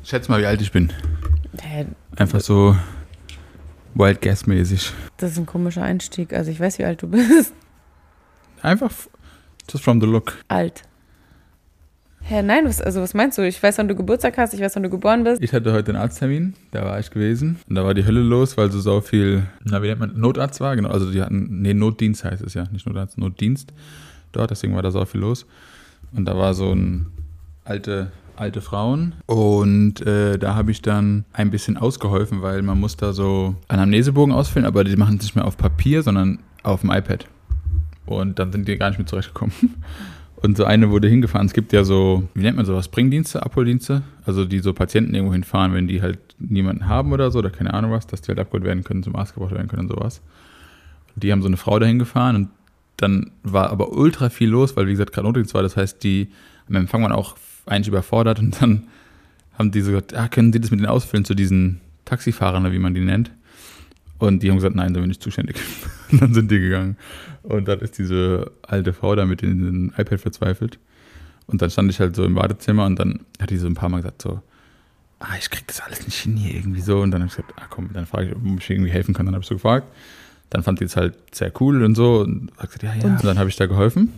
Schätz mal, wie alt ich bin. Hä? Einfach so Wild Guess-mäßig. Das ist ein komischer Einstieg. Also ich weiß, wie alt du bist. Einfach just from the look. Alt. Hä, nein, was meinst du? Ich weiß, wann du Geburtstag hast, ich weiß, wann du geboren bist. Ich hatte heute einen Arzttermin, da war ich gewesen. Und da war die Hölle los, weil so viel, wie nennt man, Notarzt war. Genau, also die hatten, Notdienst heißt es ja, nicht Notarzt, Notdienst dort. Deswegen war da so viel los. Und da war so ein alte Frauen. Und da habe ich dann ein bisschen ausgeholfen, weil man muss da so Anamnesebogen ausfüllen, aber die machen es nicht mehr auf Papier, sondern auf dem iPad. Und dann sind die gar nicht mehr zurechtgekommen. Und so eine wurde hingefahren. Es gibt ja so, wie nennt man sowas, Bringdienste, Abholdienste. Also die so Patienten irgendwo hinfahren, wenn die halt niemanden haben oder so, oder keine Ahnung was, dass die halt abgeholt werden können, zum Arzt gebracht werden können und sowas. Und die haben so eine Frau dahin gefahren und dann war aber ultra viel los, weil wie gesagt gerade Notdienst war. Das heißt, die am Empfang waren auch eigentlich überfordert und dann haben die so gesagt, können Sie das mit denen ausfüllen zu diesen Taxifahrern, wie man die nennt? Und die haben gesagt, nein, da bin ich zuständig. Und dann sind die gegangen. Und dann ist diese alte Frau da mit in den iPad verzweifelt. Und dann stand ich halt so im Wartezimmer und dann hat die so ein paar Mal gesagt so, ich krieg das alles nicht hin hier irgendwie so. Und dann habe ich gesagt, komm, dann frage ich, ob ich irgendwie helfen kann. Dann habe ich so gefragt. Dann fand die es halt sehr cool und so. Und hat gesagt, ja. Und dann habe ich da geholfen,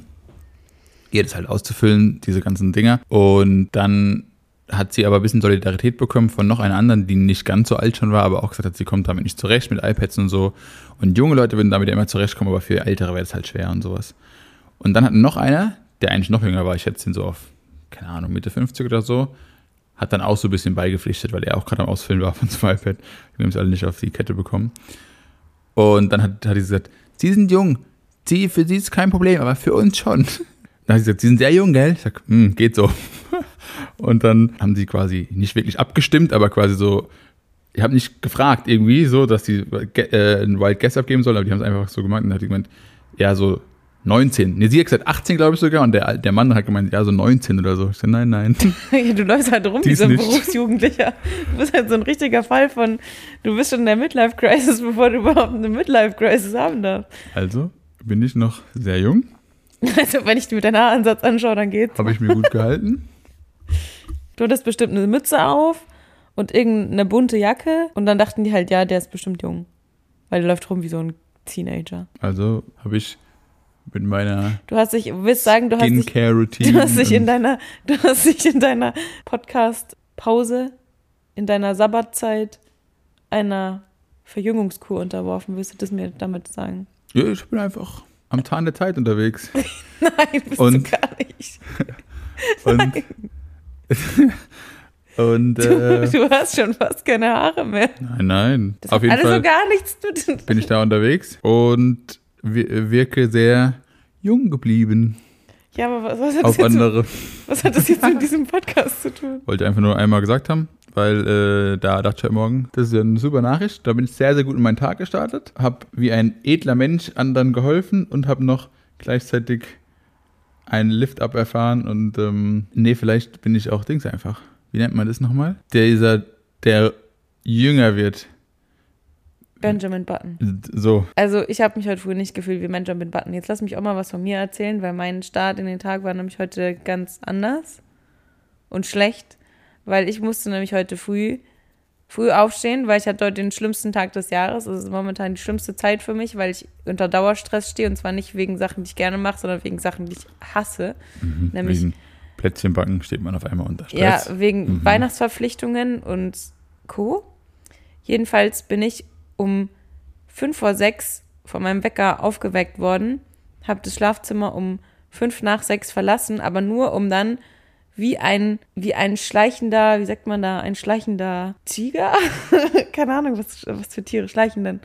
ihr das halt auszufüllen, diese ganzen Dinger. Und dann hat sie aber ein bisschen Solidarität bekommen von noch einer anderen, die nicht ganz so alt schon war, aber auch gesagt hat, sie kommt damit nicht zurecht mit iPads und so. Und junge Leute würden damit ja immer zurechtkommen, aber für Ältere wäre das halt schwer und sowas. Und dann hat noch einer, der eigentlich noch jünger war, ich schätze ihn so auf, keine Ahnung, Mitte 50 oder so, hat dann auch so ein bisschen beigepflichtet, weil er auch gerade am Ausfüllen war von so einem iPad. Wir haben es alle nicht auf die Kette bekommen. Und dann hat sie gesagt, Sie sind jung, für Sie ist kein Problem, aber für uns schon. Dann hat sie gesagt, Sie sind sehr jung, gell? Ich sag, geht so. Und dann haben sie quasi nicht wirklich abgestimmt, aber quasi so, ich habe nicht gefragt irgendwie so, dass die einen Wild Guess abgeben sollen, aber die haben es einfach so gemacht. Und dann hat die gemeint, ja, so 19. Nee, sie hat gesagt 18, glaube ich sogar. Und der Mann hat gemeint, ja, so 19 oder so. Ich sag, nein. Du läufst halt rum wie so ein Berufsjugendlicher. Du bist halt so ein richtiger Fall von, du bist schon in der Midlife-Crisis, bevor du überhaupt eine Midlife-Crisis haben darfst. Also bin ich noch sehr jung. Also wenn ich mir deinen Haaransatz anschaue, dann geht's. Habe ich mir gut gehalten. Du hattest bestimmt eine Mütze auf und irgendeine bunte Jacke und dann dachten die halt, ja, der ist bestimmt jung. Weil der läuft rum wie so ein Teenager. Also habe ich mit meiner Skincare-Routine. Du hast dich in deiner Podcast-Pause, in deiner Sabbatzeit einer Verjüngungskur unterworfen. Willst du das mir damit sagen? Ja, ich bin einfach am Zahn der Zeit unterwegs. Nein, bist du gar nicht. Und du hast schon fast keine Haare mehr. Nein. Das auf jeden Fall so gar nichts zu tun. Bin ich da unterwegs und wirke sehr jung geblieben. Ja, aber was hat das jetzt mit diesem Podcast zu tun? Wollte einfach nur einmal gesagt haben, weil da dachte ich heute Morgen, das ist ja eine super Nachricht. Da bin ich sehr, sehr gut in meinen Tag gestartet, habe wie ein edler Mensch anderen geholfen und habe noch gleichzeitig einen Lift-Up erfahren und vielleicht bin ich auch Dings einfach. Wie nennt man das nochmal? Der jünger wird. Benjamin Button. So. Also ich habe mich heute früh nicht gefühlt wie Benjamin Button. Jetzt lass mich auch mal was von mir erzählen, weil mein Start in den Tag war nämlich heute ganz anders und schlecht, weil ich musste nämlich heute früh aufstehen, weil ich hatte heute den schlimmsten Tag des Jahres. Es ist momentan die schlimmste Zeit für mich, weil ich unter Dauerstress stehe und zwar nicht wegen Sachen, die ich gerne mache, sondern wegen Sachen, die ich hasse. Nämlich wegen Plätzchenbacken steht man auf einmal unter Stress. Ja, wegen Weihnachtsverpflichtungen und Co. Jedenfalls bin ich um 5:06 von meinem Wecker aufgeweckt worden, habe das Schlafzimmer um 5:05 verlassen, aber nur um dann wie ein schleichender, wie sagt man da, ein schleichender Tiger? Keine Ahnung, was für Tiere schleichen denn?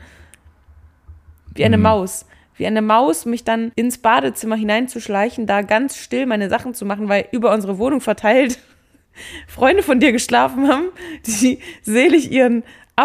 Wie eine Maus. Wie eine Maus, mich dann ins Badezimmer hineinzuschleichen, da ganz still meine Sachen zu machen, weil über unsere Wohnung verteilt Freunde von dir geschlafen haben, die selig ihren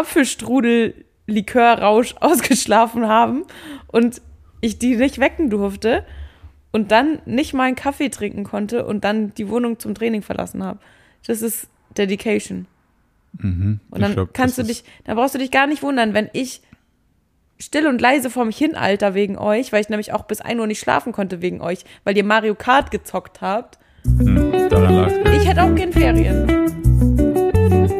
Apfelstrudel-Likörrausch ausgeschlafen haben und ich die nicht wecken durfte. Und dann nicht mal einen Kaffee trinken konnte und dann die Wohnung zum Training verlassen habe. Das ist Dedication. Und dann dann brauchst du dich gar nicht wundern, wenn ich still und leise vor mich hin alter wegen euch, weil ich nämlich auch bis 1 Uhr nicht schlafen konnte wegen euch, weil ihr Mario Kart gezockt habt. Daran lag's. Ich hätte auch gern Ferien.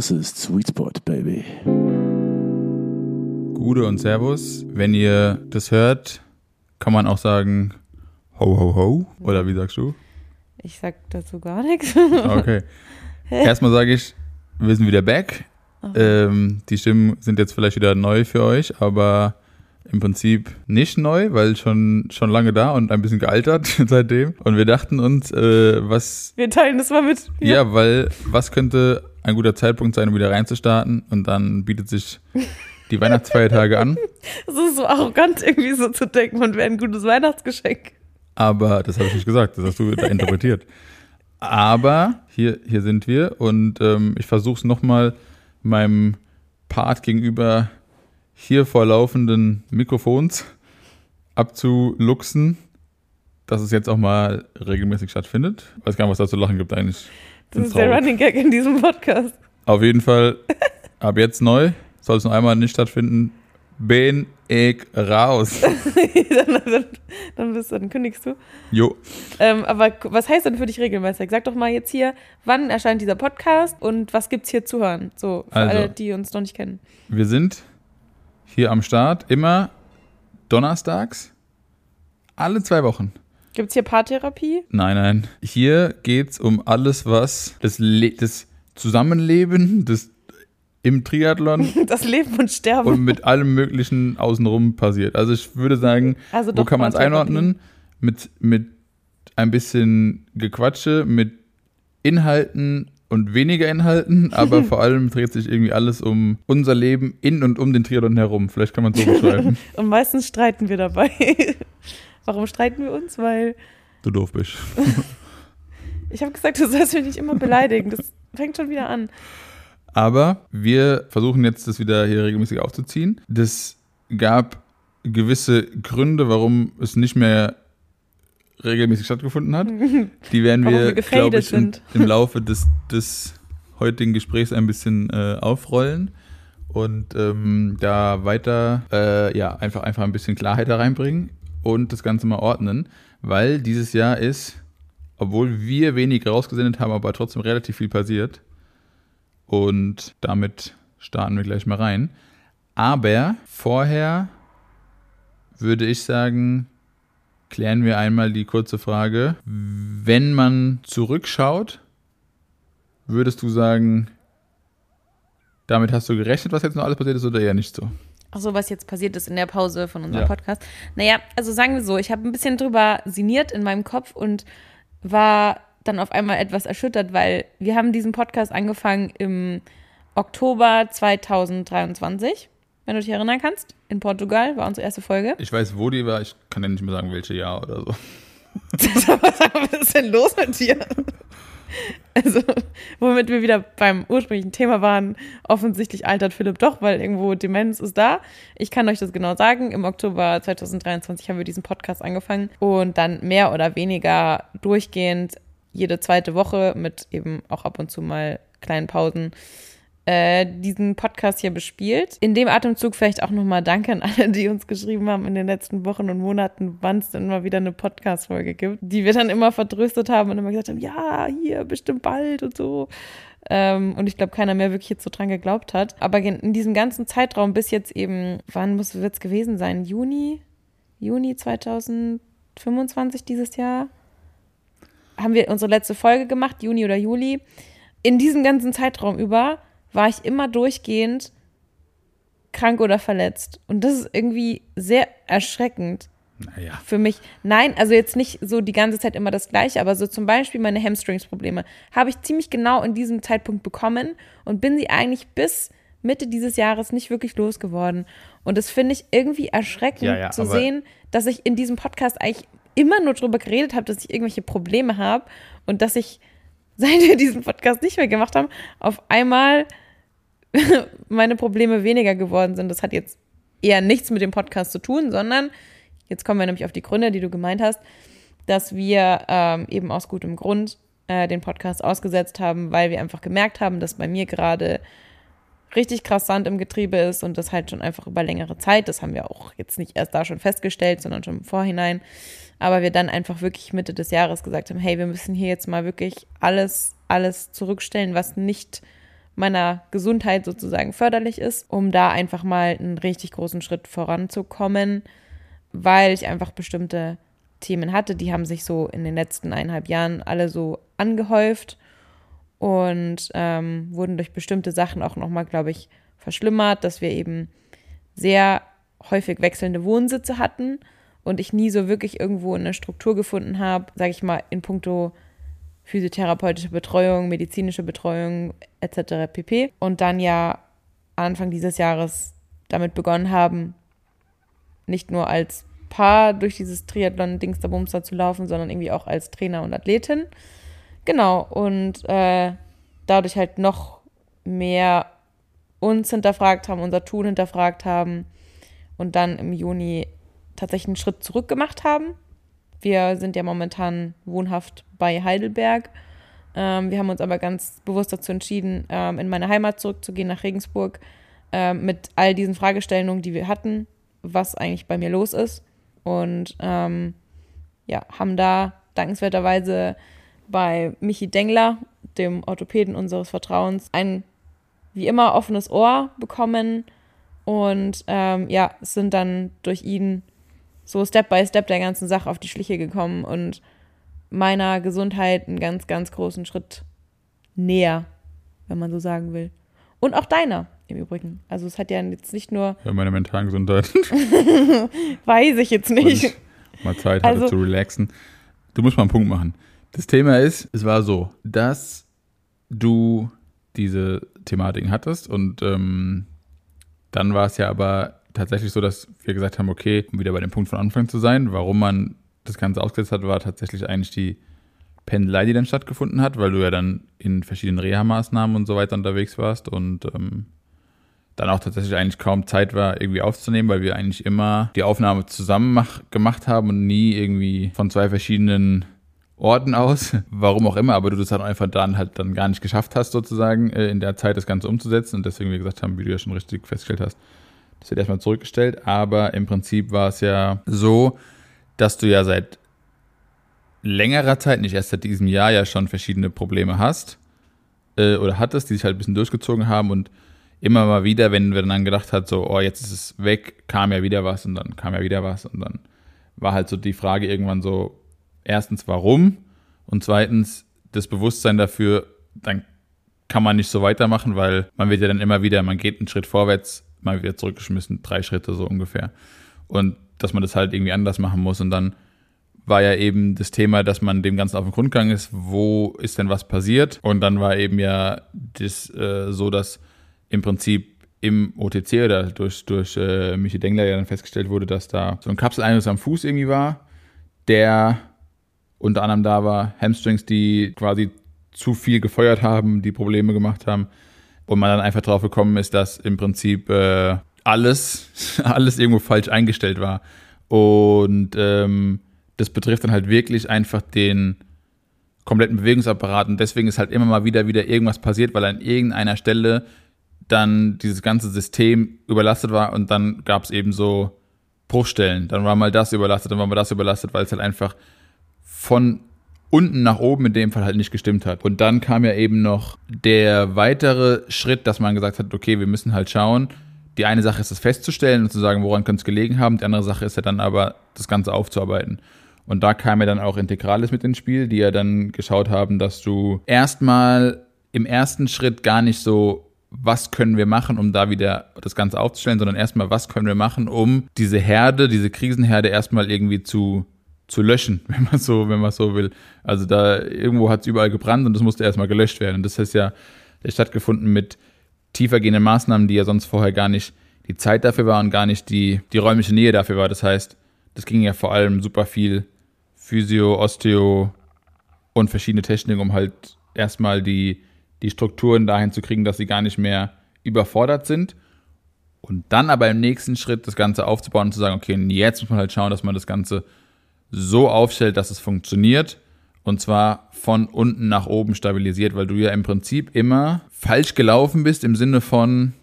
Das ist Sweet Spot, Baby. Gude und Servus. Wenn ihr das hört, kann man auch sagen ho, ho, ho. Oder wie sagst du? Ich sag dazu gar nichts. Okay. Erstmal sage ich, wir sind wieder back. Die Stimmen sind jetzt vielleicht wieder neu für euch, aber im Prinzip nicht neu, weil schon lange da und ein bisschen gealtert seitdem. Und wir dachten uns, Wir teilen das mal mit. Ja, weil was könnte ein guter Zeitpunkt sein, um wieder reinzustarten? Und dann bietet sich die Weihnachtsfeiertage an. Es ist so arrogant, irgendwie so zu denken, man wäre ein gutes Weihnachtsgeschenk. Aber das habe ich nicht gesagt, das hast du da interpretiert. Aber hier sind wir und ich versuche es nochmal meinem Part gegenüber hier vor laufenden Mikrofons abzuluxen, dass es jetzt auch mal regelmäßig stattfindet. Ich weiß gar nicht, was da zu lachen gibt eigentlich. Das ist der Running Gag in diesem Podcast. Auf jeden Fall ab jetzt neu, soll es noch einmal nicht stattfinden, bin ich raus. dann kündigst du. Jo. Aber was heißt denn für dich regelmäßig? Sag doch mal jetzt hier, wann erscheint dieser Podcast und was gibt's hier zu hören? So, für alle, die uns noch nicht kennen. Wir sind hier am Start immer donnerstags, alle 2 Wochen. Gibt's hier Paartherapie? Nein. Hier geht's um alles, was das Zusammenleben, im Triathlon das Leben und Sterben und mit allem Möglichen außenrum passiert. Also ich würde sagen, wo kann man es einordnen? Mit ein bisschen Gequatsche, mit Inhalten und weniger Inhalten, aber vor allem dreht sich irgendwie alles um unser Leben in und um den Triathlon herum. Vielleicht kann man es so beschreiben. Und meistens streiten wir dabei. Warum streiten wir uns? Weil du doof bist. Ich habe gesagt, du sollst mich nicht immer beleidigen. Das fängt schon wieder an. Aber wir versuchen jetzt, das wieder hier regelmäßig aufzuziehen. Das gab gewisse Gründe, warum es nicht mehr regelmäßig stattgefunden hat. Die werden wir glaube ich, im Laufe des heutigen Gesprächs ein bisschen aufrollen und da weiter einfach ein bisschen Klarheit da reinbringen und das Ganze mal ordnen, weil dieses Jahr ist, obwohl wir wenig rausgesendet haben, aber trotzdem relativ viel passiert. Und damit starten wir gleich mal rein. Aber vorher würde ich sagen, klären wir einmal die kurze Frage. Wenn man zurückschaut, würdest du sagen, damit hast du gerechnet, was jetzt noch alles passiert ist, oder eher nicht so? Ach so, was jetzt passiert ist in der Pause von unserem Podcast. Naja, also sagen wir so, ich habe ein bisschen drüber sinniert in meinem Kopf und war dann auf einmal etwas erschüttert, weil wir haben diesen Podcast angefangen im Oktober 2023, wenn du dich erinnern kannst. In Portugal war unsere erste Folge. Ich weiß, wo die war, ich kann ja nicht mehr sagen, welches Jahr oder so. Was ist denn los mit dir? Also, womit wir wieder beim ursprünglichen Thema waren, offensichtlich altert Philipp doch, weil irgendwo Demenz ist da. Ich kann euch das genau sagen, im Oktober 2023 haben wir diesen Podcast angefangen und dann mehr oder weniger durchgehend jede zweite Woche mit eben auch ab und zu mal kleinen Pausen diesen Podcast hier bespielt. In dem Atemzug vielleicht auch nochmal Danke an alle, die uns geschrieben haben in den letzten Wochen und Monaten, wann es denn mal wieder eine Podcast-Folge gibt, die wir dann immer vertröstet haben und immer gesagt haben, ja, hier, bestimmt bald und so. Und ich glaube, keiner mehr wirklich jetzt so dran geglaubt hat. Aber in diesem ganzen Zeitraum bis jetzt eben, wann wird es gewesen sein? Juni 2025 dieses Jahr? Haben wir unsere letzte Folge gemacht, Juni oder Juli. In diesem ganzen Zeitraum über war ich immer durchgehend krank oder verletzt. Und das ist irgendwie sehr erschreckend für mich. Nein, also jetzt nicht so die ganze Zeit immer das Gleiche, aber so zum Beispiel meine Hamstrings-Probleme habe ich ziemlich genau in diesem Zeitpunkt bekommen und bin sie eigentlich bis Mitte dieses Jahres nicht wirklich losgeworden. Und das finde ich irgendwie erschreckend zu sehen, dass ich in diesem Podcast eigentlich immer nur darüber geredet habe, dass ich irgendwelche Probleme habe und dass ich, seit wir diesen Podcast nicht mehr gemacht haben, auf einmal meine Probleme weniger geworden sind. Das hat jetzt eher nichts mit dem Podcast zu tun, sondern jetzt kommen wir nämlich auf die Gründe, die du gemeint hast, dass wir eben aus gutem Grund den Podcast ausgesetzt haben, weil wir einfach gemerkt haben, dass bei mir gerade richtig krass Sand im Getriebe ist und das halt schon einfach über längere Zeit. Das haben wir auch jetzt nicht erst da schon festgestellt, sondern schon im Vorhinein. Aber wir dann einfach wirklich Mitte des Jahres gesagt haben, hey, wir müssen hier jetzt mal wirklich alles zurückstellen, was nicht meiner Gesundheit sozusagen förderlich ist, um da einfach mal einen richtig großen Schritt voranzukommen, weil ich einfach bestimmte Themen hatte, die haben sich so in den letzten 1,5 Jahren alle so angehäuft und wurden durch bestimmte Sachen auch nochmal, glaube ich, verschlimmert, dass wir eben sehr häufig wechselnde Wohnsitze hatten und ich nie so wirklich irgendwo eine Struktur gefunden habe, sage ich mal, in puncto physiotherapeutische Betreuung, medizinische Betreuung etc. pp. Und dann ja Anfang dieses Jahres damit begonnen haben, nicht nur als Paar durch dieses Triathlon-Dingsterbumster zu laufen, sondern irgendwie auch als Trainer und Athletin. Genau, und dadurch halt noch mehr uns hinterfragt haben, unser Tun hinterfragt haben und dann im Juni tatsächlich einen Schritt zurück gemacht haben. Wir sind ja momentan wohnhaft bei Heidelberg. Wir haben uns aber ganz bewusst dazu entschieden, in meine Heimat zurückzugehen, nach Regensburg, mit all diesen Fragestellungen, die wir hatten, was eigentlich bei mir los ist. Und haben da dankenswerterweise bei Michi Dengler, dem Orthopäden unseres Vertrauens, ein wie immer offenes Ohr bekommen und sind dann durch ihn so Step by Step der ganzen Sache auf die Schliche gekommen und meiner Gesundheit einen ganz, ganz großen Schritt näher, wenn man so sagen will. Und auch deiner im Übrigen. Also es hat ja jetzt nicht nur... Ja, meine mentalen Gesundheit. Weiß ich jetzt nicht. Und mal Zeit hatte zu relaxen. Du musst mal einen Punkt machen. Das Thema ist, es war so, dass du diese Thematiken hattest und dann war es ja aber tatsächlich so, dass wir gesagt haben, okay, um wieder bei dem Punkt von Anfang zu sein, warum man das Ganze ausgesetzt hat, war tatsächlich eigentlich die Pendelei, die dann stattgefunden hat, weil du ja dann in verschiedenen Reha-Maßnahmen und so weiter unterwegs warst und dann auch tatsächlich eigentlich kaum Zeit war, irgendwie aufzunehmen, weil wir eigentlich immer die Aufnahme zusammen gemacht haben und nie irgendwie von 2 verschiedenen Orten aus, warum auch immer, aber du das dann einfach dann gar nicht geschafft hast, sozusagen in der Zeit das Ganze umzusetzen und deswegen wir gesagt haben, wie du ja schon richtig festgestellt hast, das wird erstmal zurückgestellt, aber im Prinzip war es ja so, dass du ja seit längerer Zeit, nicht erst seit diesem Jahr, ja schon verschiedene Probleme hast oder hattest, die sich halt ein bisschen durchgezogen haben und immer mal wieder, wenn wir dann gedacht hat, so, oh, jetzt ist es weg, kam ja wieder was und dann kam ja wieder was und dann war halt so die Frage irgendwann so, erstens, warum und zweitens, das Bewusstsein dafür, dann kann man nicht so weitermachen, weil man wird ja dann immer wieder, man geht einen Schritt vorwärts, mal wieder zurückgeschmissen, 3 Schritte so ungefähr. Und dass man das halt irgendwie anders machen muss. Und dann war ja eben das Thema, dass man dem Ganzen auf den Grund gegangen ist, wo ist denn was passiert? Und dann war eben ja das so, dass im Prinzip im OTC oder durch Michi Dengler ja dann festgestellt wurde, dass da so ein Kapseleinriss am Fuß irgendwie war, der unter anderem da war, Hamstrings, die quasi zu viel gefeuert haben, die Probleme gemacht haben. Und man dann einfach drauf gekommen ist, dass im Prinzip alles irgendwo falsch eingestellt war. Und das betrifft dann halt wirklich einfach den kompletten Bewegungsapparat. Und deswegen ist halt immer mal wieder irgendwas passiert, weil an irgendeiner Stelle dann dieses ganze System überlastet war. Und dann gab es eben so Bruchstellen. Dann war mal das überlastet, dann war mal das überlastet, weil es halt einfach von unten nach oben in dem Fall halt nicht gestimmt hat. Und dann kam ja eben noch der weitere Schritt, dass man gesagt hat, okay, wir müssen halt schauen. Die eine Sache ist es festzustellen und zu sagen, woran könnte es gelegen haben. Die andere Sache ist ja dann aber, das Ganze aufzuarbeiten. Und da kam ja dann auch Integralis mit ins Spiel, die ja dann geschaut haben, dass du erstmal im ersten Schritt gar nicht so, was können wir machen, um da wieder das Ganze aufzustellen, sondern erstmal, was können wir machen, um diese Herde, diese Krisenherde erstmal irgendwie zu löschen, wenn man so will. Also da irgendwo hat es überall gebrannt und das musste erstmal gelöscht werden. Und das ist ja stattgefunden mit tiefergehenden Maßnahmen, die ja sonst vorher gar nicht die Zeit dafür war und gar nicht die räumliche Nähe dafür war. Das heißt, das ging ja vor allem super viel Physio, Osteo und verschiedene Techniken, um halt erstmal die Strukturen dahin zu kriegen, dass sie gar nicht mehr überfordert sind. Und dann aber im nächsten Schritt das Ganze aufzubauen und zu sagen, okay, jetzt muss man halt schauen, dass man das Ganze so aufstellt, dass es funktioniert und zwar von unten nach oben stabilisiert, weil du ja im Prinzip immer falsch gelaufen bist im Sinne von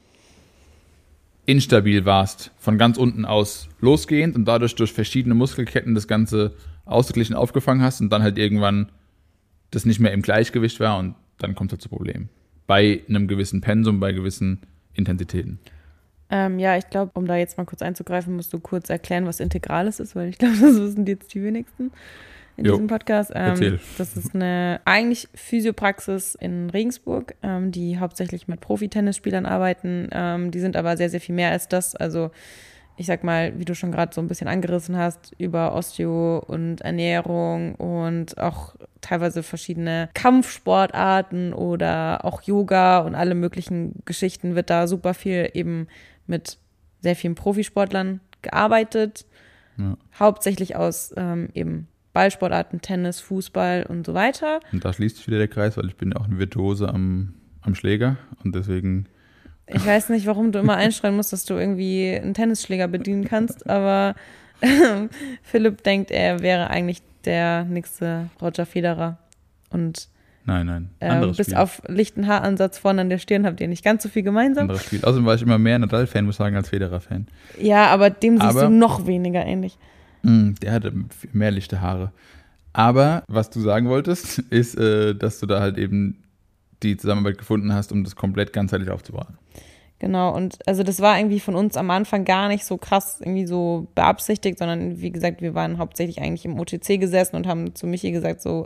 instabil warst, von ganz unten aus losgehend und dadurch durch verschiedene Muskelketten das Ganze ausgeglichen aufgefangen hast und dann halt irgendwann das nicht mehr im Gleichgewicht war und dann kommt es zu Problemen. bei einem gewissen Pensum, bei gewissen Intensitäten. Ja, ich glaube, um da jetzt mal kurz einzugreifen, musst du kurz erklären, was Integrales ist, weil ich glaube, das wissen jetzt die wenigsten in diesem Podcast. Erzähl. Das ist eine eigentlich Physiopraxis in Regensburg, die hauptsächlich mit Profi-Tennisspielern arbeiten. Die sind aber sehr, sehr viel mehr als das. Also ich sag mal, wie du schon gerade so ein bisschen angerissen hast, über Osteo und Ernährung und auch teilweise verschiedene Kampfsportarten oder auch Yoga und alle möglichen Geschichten wird da super viel eben mit sehr vielen Profisportlern gearbeitet. Ja. Hauptsächlich aus eben Ballsportarten, Tennis, Fußball und so weiter. Und da schließt sich wieder der Kreis, weil ich bin ja auch ein Virtuose am Schläger und deswegen... Ich weiß nicht, warum du immer einschreien musst, dass du irgendwie einen Tennisschläger bedienen kannst, aber Philipp denkt, er wäre eigentlich der nächste Roger Federer. Und Nein, anderes bis Spiel. auf lichten Haaransatz vorne an der Stirn habt ihr nicht ganz so viel gemeinsam. Anderes Spiel. Außerdem war ich immer mehr Nadal-Fan, muss ich sagen, als Federer-Fan. Ja, aber dem siehst Aber- du noch weniger ähnlich. Der hatte mehr lichte Haare. Aber was du sagen wolltest, ist, dass du da halt eben die Zusammenarbeit gefunden hast, um das komplett ganzheitlich aufzubauen. Genau, und also das war irgendwie von uns am Anfang gar nicht so krass irgendwie so beabsichtigt, sondern wie gesagt, wir waren hauptsächlich eigentlich im OTC gesessen und haben zu Michi gesagt so,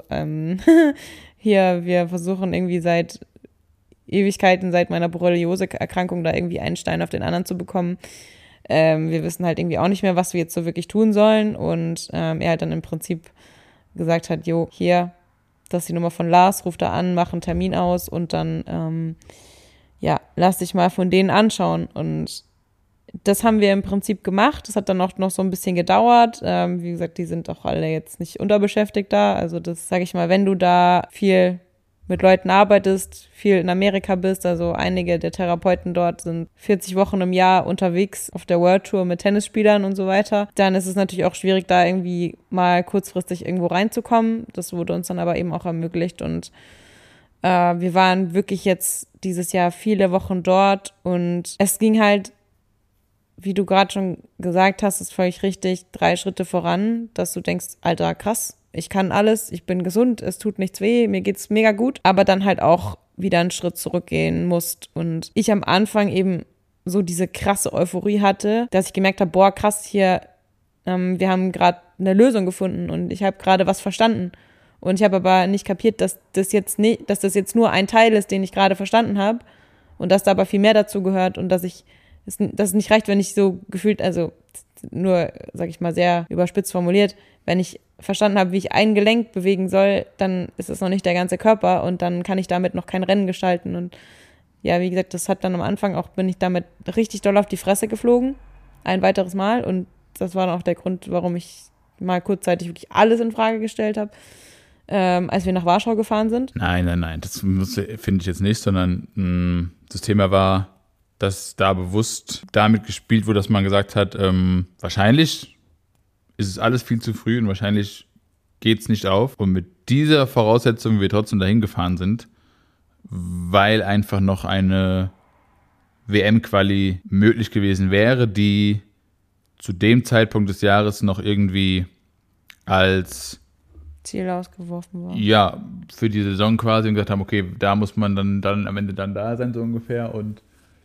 hier, wir versuchen irgendwie seit Ewigkeiten, seit meiner Borreliose-Erkrankung da irgendwie einen Stein auf den anderen zu bekommen. Wir wissen halt irgendwie auch nicht mehr, was wir jetzt so wirklich tun sollen und er halt dann im Prinzip gesagt hat, jo, hier, das ist die Nummer von Lars, ruf da an, mach einen Termin aus und dann ja, lass dich mal von denen anschauen. Und das haben wir im Prinzip gemacht. Das hat dann auch noch so ein bisschen gedauert. Wie gesagt, die sind auch alle jetzt nicht unterbeschäftigt da. Also das, sage ich mal, wenn du da viel mit Leuten arbeitest, viel in Amerika bist, also einige der Therapeuten dort sind 40 Wochen im Jahr unterwegs auf der World Tour mit Tennisspielern und so weiter, dann ist es natürlich auch schwierig, da irgendwie mal kurzfristig irgendwo reinzukommen. Das wurde uns dann aber eben auch ermöglicht und wir waren wirklich jetzt dieses Jahr viele Wochen dort und es ging halt, wie du gerade schon gesagt hast, ist völlig richtig, 3 Schritte voran, dass du denkst, Alter, krass, ich kann alles, ich bin gesund, es tut nichts weh, mir geht's mega gut, aber dann halt auch wieder einen Schritt zurückgehen musst und ich am Anfang eben so diese krasse Euphorie hatte, dass ich gemerkt habe, boah, krass, hier, wir haben gerade eine Lösung gefunden und ich habe gerade was verstanden. Und ich habe aber nicht kapiert, dass das jetzt nur ein Teil ist, den ich gerade verstanden habe und dass da aber viel mehr dazu gehört und dass es nicht reicht, wenn ich so gefühlt, also nur, sag ich mal, sehr überspitzt formuliert, wenn ich verstanden habe, wie ich ein Gelenk bewegen soll, dann ist es noch nicht der ganze Körper und dann kann ich damit noch kein Rennen gestalten. Und ja, wie gesagt, das hat dann am Anfang auch, bin ich damit richtig doll auf die Fresse geflogen, ein weiteres Mal und das war dann auch der Grund, warum ich mal kurzzeitig wirklich alles in Frage gestellt habe. Als wir nach Warschau gefahren sind. Nein, das finde ich jetzt nicht, sondern das Thema war, dass da bewusst damit gespielt wurde, dass man gesagt hat, wahrscheinlich ist es alles viel zu früh und wahrscheinlich geht es nicht auf. Und mit dieser Voraussetzung wir trotzdem dahin gefahren sind, weil einfach noch eine WM-Quali möglich gewesen wäre, die zu dem Zeitpunkt des Jahres noch irgendwie als Ziel ausgeworfen war. ja, für die Saison quasi und gesagt haben, okay, da muss man dann am Ende dann da sein, so ungefähr. Und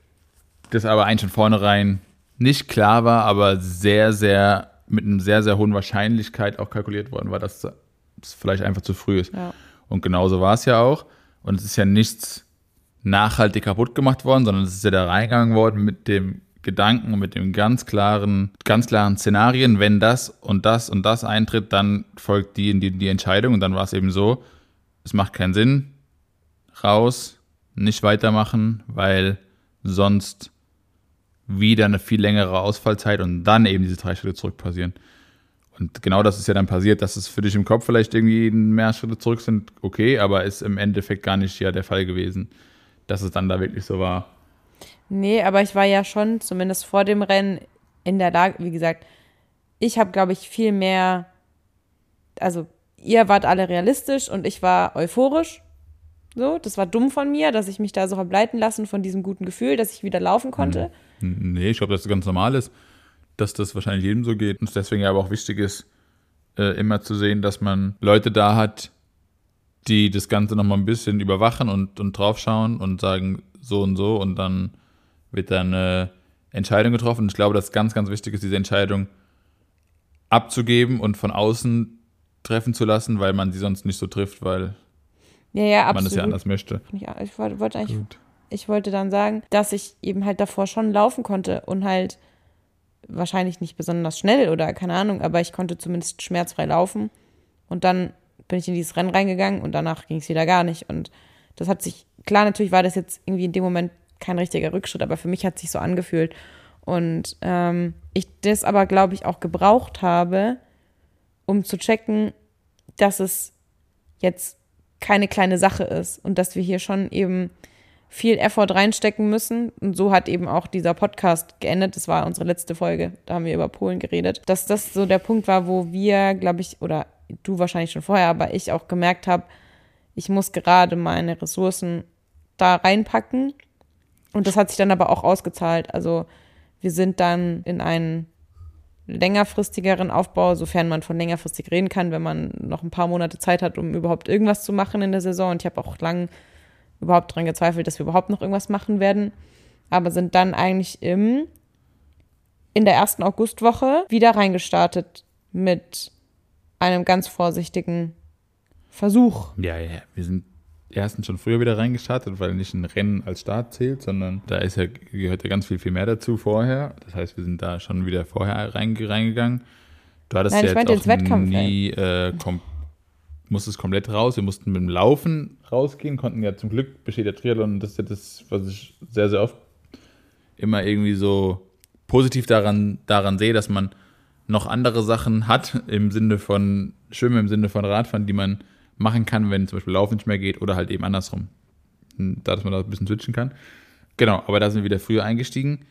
das aber eigentlich von vornherein nicht klar war, aber sehr, sehr, mit einer sehr, sehr hohen Wahrscheinlichkeit auch kalkuliert worden war, dass es vielleicht einfach zu früh ist. Ja. Und genauso war es ja auch. Und es ist ja nichts nachhaltig kaputt gemacht worden, sondern es ist ja da reingegangen worden mit dem Gedanken und mit dem ganz klaren Szenarien, wenn das und das und das eintritt, dann folgt die Entscheidung und dann war es eben so, es macht keinen Sinn, raus, nicht weitermachen, weil sonst wieder eine viel längere Ausfallzeit und dann eben diese 3 Schritte zurück passieren. Und genau das ist ja dann passiert, dass es für dich im Kopf vielleicht irgendwie mehr Schritte zurück sind, okay, aber ist im Endeffekt gar nicht ja der Fall gewesen, dass es dann da wirklich so war. Nee, aber ich war ja schon, zumindest vor dem Rennen, in der Lage, wie gesagt, ich habe, glaube ich, viel mehr, also ihr wart alle realistisch und ich war euphorisch. So, das war dumm von mir, dass ich mich da so habe leiten lassen von diesem guten Gefühl, dass ich wieder laufen konnte. Nee, ich glaube, dass das ganz normal ist, dass das wahrscheinlich jedem so geht. Und deswegen aber auch wichtig ist, immer zu sehen, dass man Leute da hat, die das Ganze nochmal ein bisschen überwachen und draufschauen und sagen so und dann wird da eine Entscheidung getroffen. Und ich glaube, dass ganz, ganz wichtig ist, diese Entscheidung abzugeben und von außen treffen zu lassen, weil man sie sonst nicht so trifft, weil Ja, man es ja anders möchte. Ich wollte dann sagen, dass ich eben halt davor schon laufen konnte und halt wahrscheinlich nicht besonders schnell oder keine Ahnung, aber ich konnte zumindest schmerzfrei laufen. Und dann bin ich in dieses Rennen reingegangen und danach ging es wieder gar nicht. Und das hat sich, klar, natürlich war das jetzt irgendwie in dem Moment kein richtiger Rückschritt, aber für mich hat es sich so angefühlt. Und ich das aber, glaube ich, auch gebraucht habe, um zu checken, dass es jetzt keine kleine Sache ist und dass wir hier schon eben viel Effort reinstecken müssen. Und so hat eben auch dieser Podcast geendet. Das war unsere letzte Folge, da haben wir über Polen geredet. Dass das so der Punkt war, wo wir, glaube ich, oder du wahrscheinlich schon vorher, aber ich auch gemerkt habe, ich muss gerade meine Ressourcen da reinpacken. Und das hat sich dann aber auch ausgezahlt. Also wir sind dann in einen längerfristigeren Aufbau, sofern man von längerfristig reden kann, wenn man noch ein paar Monate Zeit hat, um überhaupt irgendwas zu machen in der Saison. Und ich habe auch lang überhaupt daran gezweifelt, dass wir überhaupt noch irgendwas machen werden. Aber sind dann eigentlich in der ersten Augustwoche wieder reingestartet mit einem ganz vorsichtigen Versuch. Ja, wir sind erstens schon früher wieder reingestartet, weil nicht ein Rennen als Start zählt, sondern da gehört ja ganz viel mehr dazu vorher. Das heißt, wir sind da schon wieder vorher reingegangen. Du hattest Nein, ja ich meinte jetzt auch Wettkampf, nie musstest komplett raus. Wir mussten mit dem Laufen rausgehen, konnten ja zum Glück, besteht der Triathlon, und das ist ja das, was ich sehr, sehr oft immer irgendwie so positiv daran sehe, dass man noch andere Sachen hat, im Sinne von Schwimmen, im Sinne von Radfahren, die man machen kann, wenn zum Beispiel Laufen nicht mehr geht oder halt eben andersrum. Da, dass man da ein bisschen switchen kann. Genau, aber da sind wir wieder früher eingestiegen.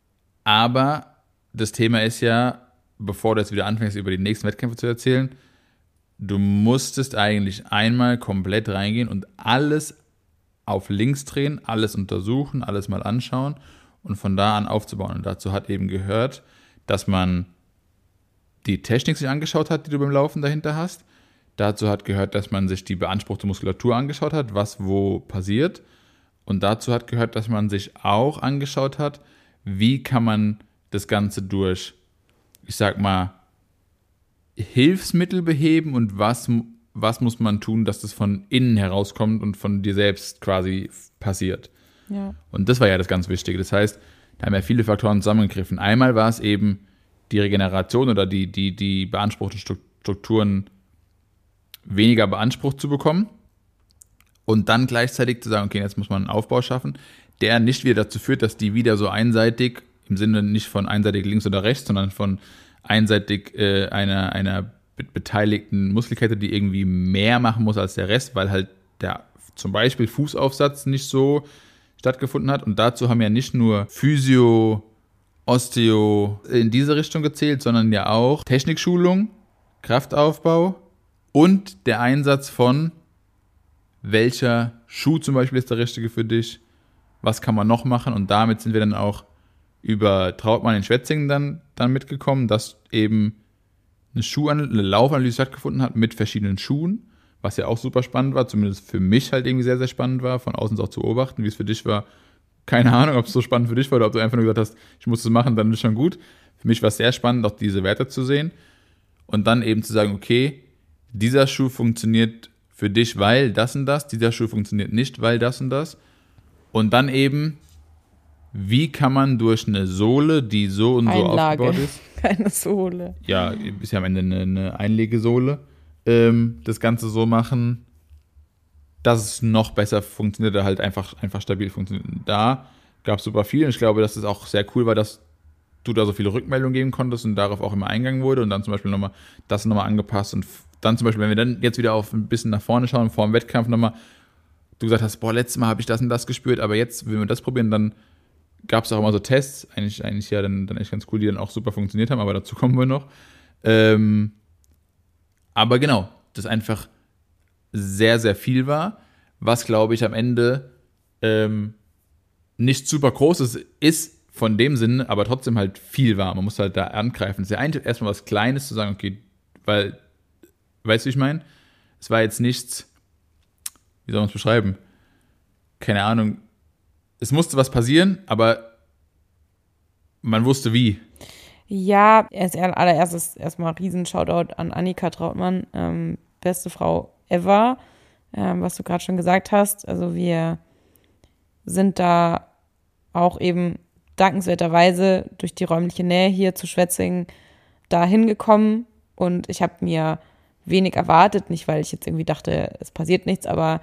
Aber das Thema ist ja, bevor du jetzt wieder anfängst, über die nächsten Wettkämpfe zu erzählen, du musstest eigentlich einmal komplett reingehen und alles auf links drehen, alles untersuchen, alles mal anschauen und von da an aufzubauen. Und dazu hat eben gehört, dass man die Technik sich angeschaut hat, die du beim Laufen dahinter hast. Dazu hat gehört, dass man sich die beanspruchte Muskulatur angeschaut hat, was wo passiert. Und dazu hat gehört, dass man sich auch angeschaut hat, wie kann man das Ganze durch, ich sag mal, Hilfsmittel beheben und was muss man tun, dass das von innen herauskommt und von dir selbst quasi passiert. Ja. Und das war ja das ganz Wichtige. Das heißt, da haben ja viele Faktoren zusammengegriffen. Einmal war es eben die Regeneration oder die beanspruchten Strukturen weniger beansprucht zu bekommen und dann gleichzeitig zu sagen, okay, jetzt muss man einen Aufbau schaffen, der nicht wieder dazu führt, dass die wieder so einseitig, im Sinne nicht von einseitig links oder rechts, sondern von einseitig einer beteiligten Muskelkette, die irgendwie mehr machen muss als der Rest, weil halt der zum Beispiel Fußaufsatz nicht so stattgefunden hat. Und dazu haben ja nicht nur Physio, Osteo in diese Richtung gezählt, sondern ja auch Technikschulung, Kraftaufbau und der Einsatz von welcher Schuh zum Beispiel ist der richtige für dich, was kann man noch machen, und damit sind wir dann auch über Trautmann in Schwetzingen dann mitgekommen, dass eben eine Laufanalyse stattgefunden hat mit verschiedenen Schuhen, was ja auch super spannend war, zumindest für mich halt irgendwie sehr, sehr spannend war, von außen auch zu beobachten, wie es für dich war. Keine Ahnung, ob es so spannend für dich war oder ob du einfach nur gesagt hast, ich muss es machen, dann ist schon gut. Für mich war es sehr spannend, auch diese Werte zu sehen und dann eben zu sagen, okay, dieser Schuh funktioniert für dich, weil das und das, dieser Schuh funktioniert nicht, weil das und das. Und dann eben, wie kann man durch eine Sohle, die so und so aufgebaut ist. Keine Sohle. Ja, ist ja am Ende eine Einlegesohle. Das Ganze so machen, dass es noch besser funktioniert oder halt einfach stabil funktioniert. Und da gab es super viel und ich glaube, dass es auch sehr cool war, dass du da so viele Rückmeldungen geben konntest und darauf auch immer eingegangen wurde und dann zum Beispiel nochmal angepasst und dann zum Beispiel, wenn wir dann jetzt wieder auf ein bisschen nach vorne schauen, vor dem Wettkampf nochmal, du gesagt hast, letztes Mal habe ich das und das gespürt, aber jetzt, wenn wir das probieren, dann gab es auch immer so Tests, eigentlich ja dann echt ganz cool, die dann auch super funktioniert haben, aber dazu kommen wir noch. Aber genau, das einfach sehr, sehr viel war, was, glaube ich, am Ende nicht super groß ist von dem Sinne, aber trotzdem halt viel war. Man muss halt da angreifen. Es ist ja eigentlich erstmal was Kleines zu sagen, okay, weil, weißt du, wie ich meine? Es war jetzt nichts, wie soll man es beschreiben? Keine Ahnung. Es musste was passieren, aber man wusste wie. Ja, als allererstes erstmal riesen Shoutout an Annika Trautmann, beste Frau ever, was du gerade schon gesagt hast. Also wir sind da auch eben dankenswerterweise durch die räumliche Nähe hier zu Schwetzingen da hingekommen und ich habe mir wenig erwartet, nicht weil ich jetzt irgendwie dachte, es passiert nichts, aber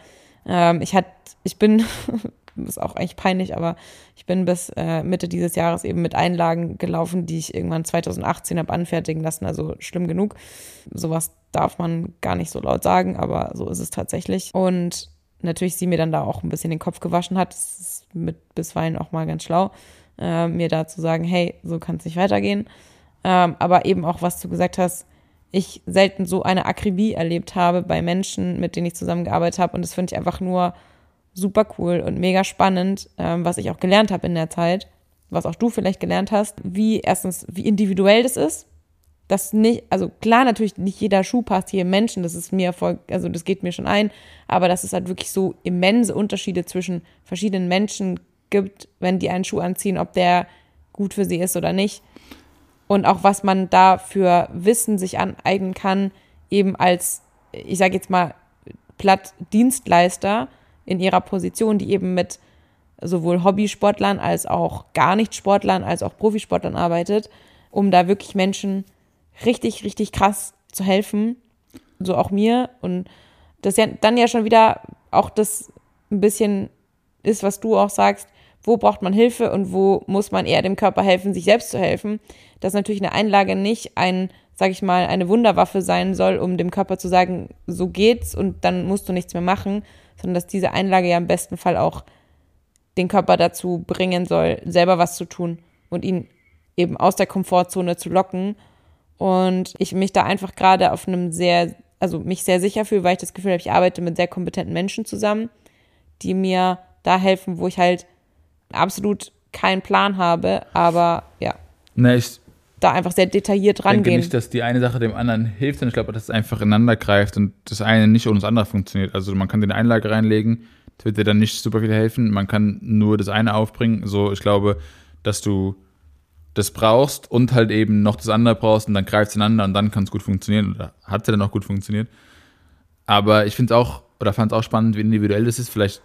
ich bin, ist auch eigentlich peinlich, aber ich bin bis Mitte dieses Jahres eben mit Einlagen gelaufen, die ich irgendwann 2018 habe anfertigen lassen, also schlimm genug. Sowas darf man gar nicht so laut sagen, aber so ist es tatsächlich. Und natürlich sie mir dann da auch ein bisschen den Kopf gewaschen hat, das ist mit bisweilen auch mal ganz schlau, mir da zu sagen, hey, so kann es nicht weitergehen. Aber eben auch, was du gesagt hast, ich selten so eine Akribie erlebt habe bei Menschen, mit denen ich zusammengearbeitet habe. Und das finde ich einfach nur super cool und mega spannend, was ich auch gelernt habe in der Zeit, was auch du vielleicht gelernt hast, wie individuell das ist. Das nicht, also klar, natürlich nicht jeder Schuh passt jedem Menschen, das ist mir voll, also das geht mir schon ein, aber dass es halt wirklich so immense Unterschiede zwischen verschiedenen Menschen gibt, wenn die einen Schuh anziehen, ob der gut für sie ist oder nicht. Und auch was man da für Wissen sich aneignen kann, eben als, ich sage jetzt mal, platt Dienstleister in ihrer Position, die eben mit sowohl Hobbysportlern als auch gar nicht Sportlern, als auch Profisportlern arbeitet, um da wirklich Menschen richtig, richtig krass zu helfen, so auch mir. Und das ja dann ja schon wieder auch das ein bisschen ist, was du auch sagst, wo braucht man Hilfe und wo muss man eher dem Körper helfen, sich selbst zu helfen, dass natürlich eine Einlage nicht sag ich mal, eine Wunderwaffe sein soll, um dem Körper zu sagen, so geht's und dann musst du nichts mehr machen, sondern dass diese Einlage ja im besten Fall auch den Körper dazu bringen soll, selber was zu tun und ihn eben aus der Komfortzone zu locken. Und ich mich da einfach gerade auf einem mich sehr sicher fühle, weil ich das Gefühl habe, ich arbeite mit sehr kompetenten Menschen zusammen, die mir da helfen, wo ich halt absolut keinen Plan habe, aber ja, da einfach sehr detailliert rangehen. Ich denke nicht, dass die eine Sache dem anderen hilft, sondern ich glaube, dass es einfach ineinander greift und das eine nicht ohne das andere funktioniert. Also man kann den Einlage reinlegen, das wird dir dann nicht super viel helfen, man kann nur das eine aufbringen. So, ich glaube, dass du das brauchst und halt eben noch das andere brauchst und dann greift es ineinander und dann kann es gut funktionieren oder hat es ja dann auch gut funktioniert. Aber ich finde es auch, oder fand es auch spannend, wie individuell das ist. Vielleicht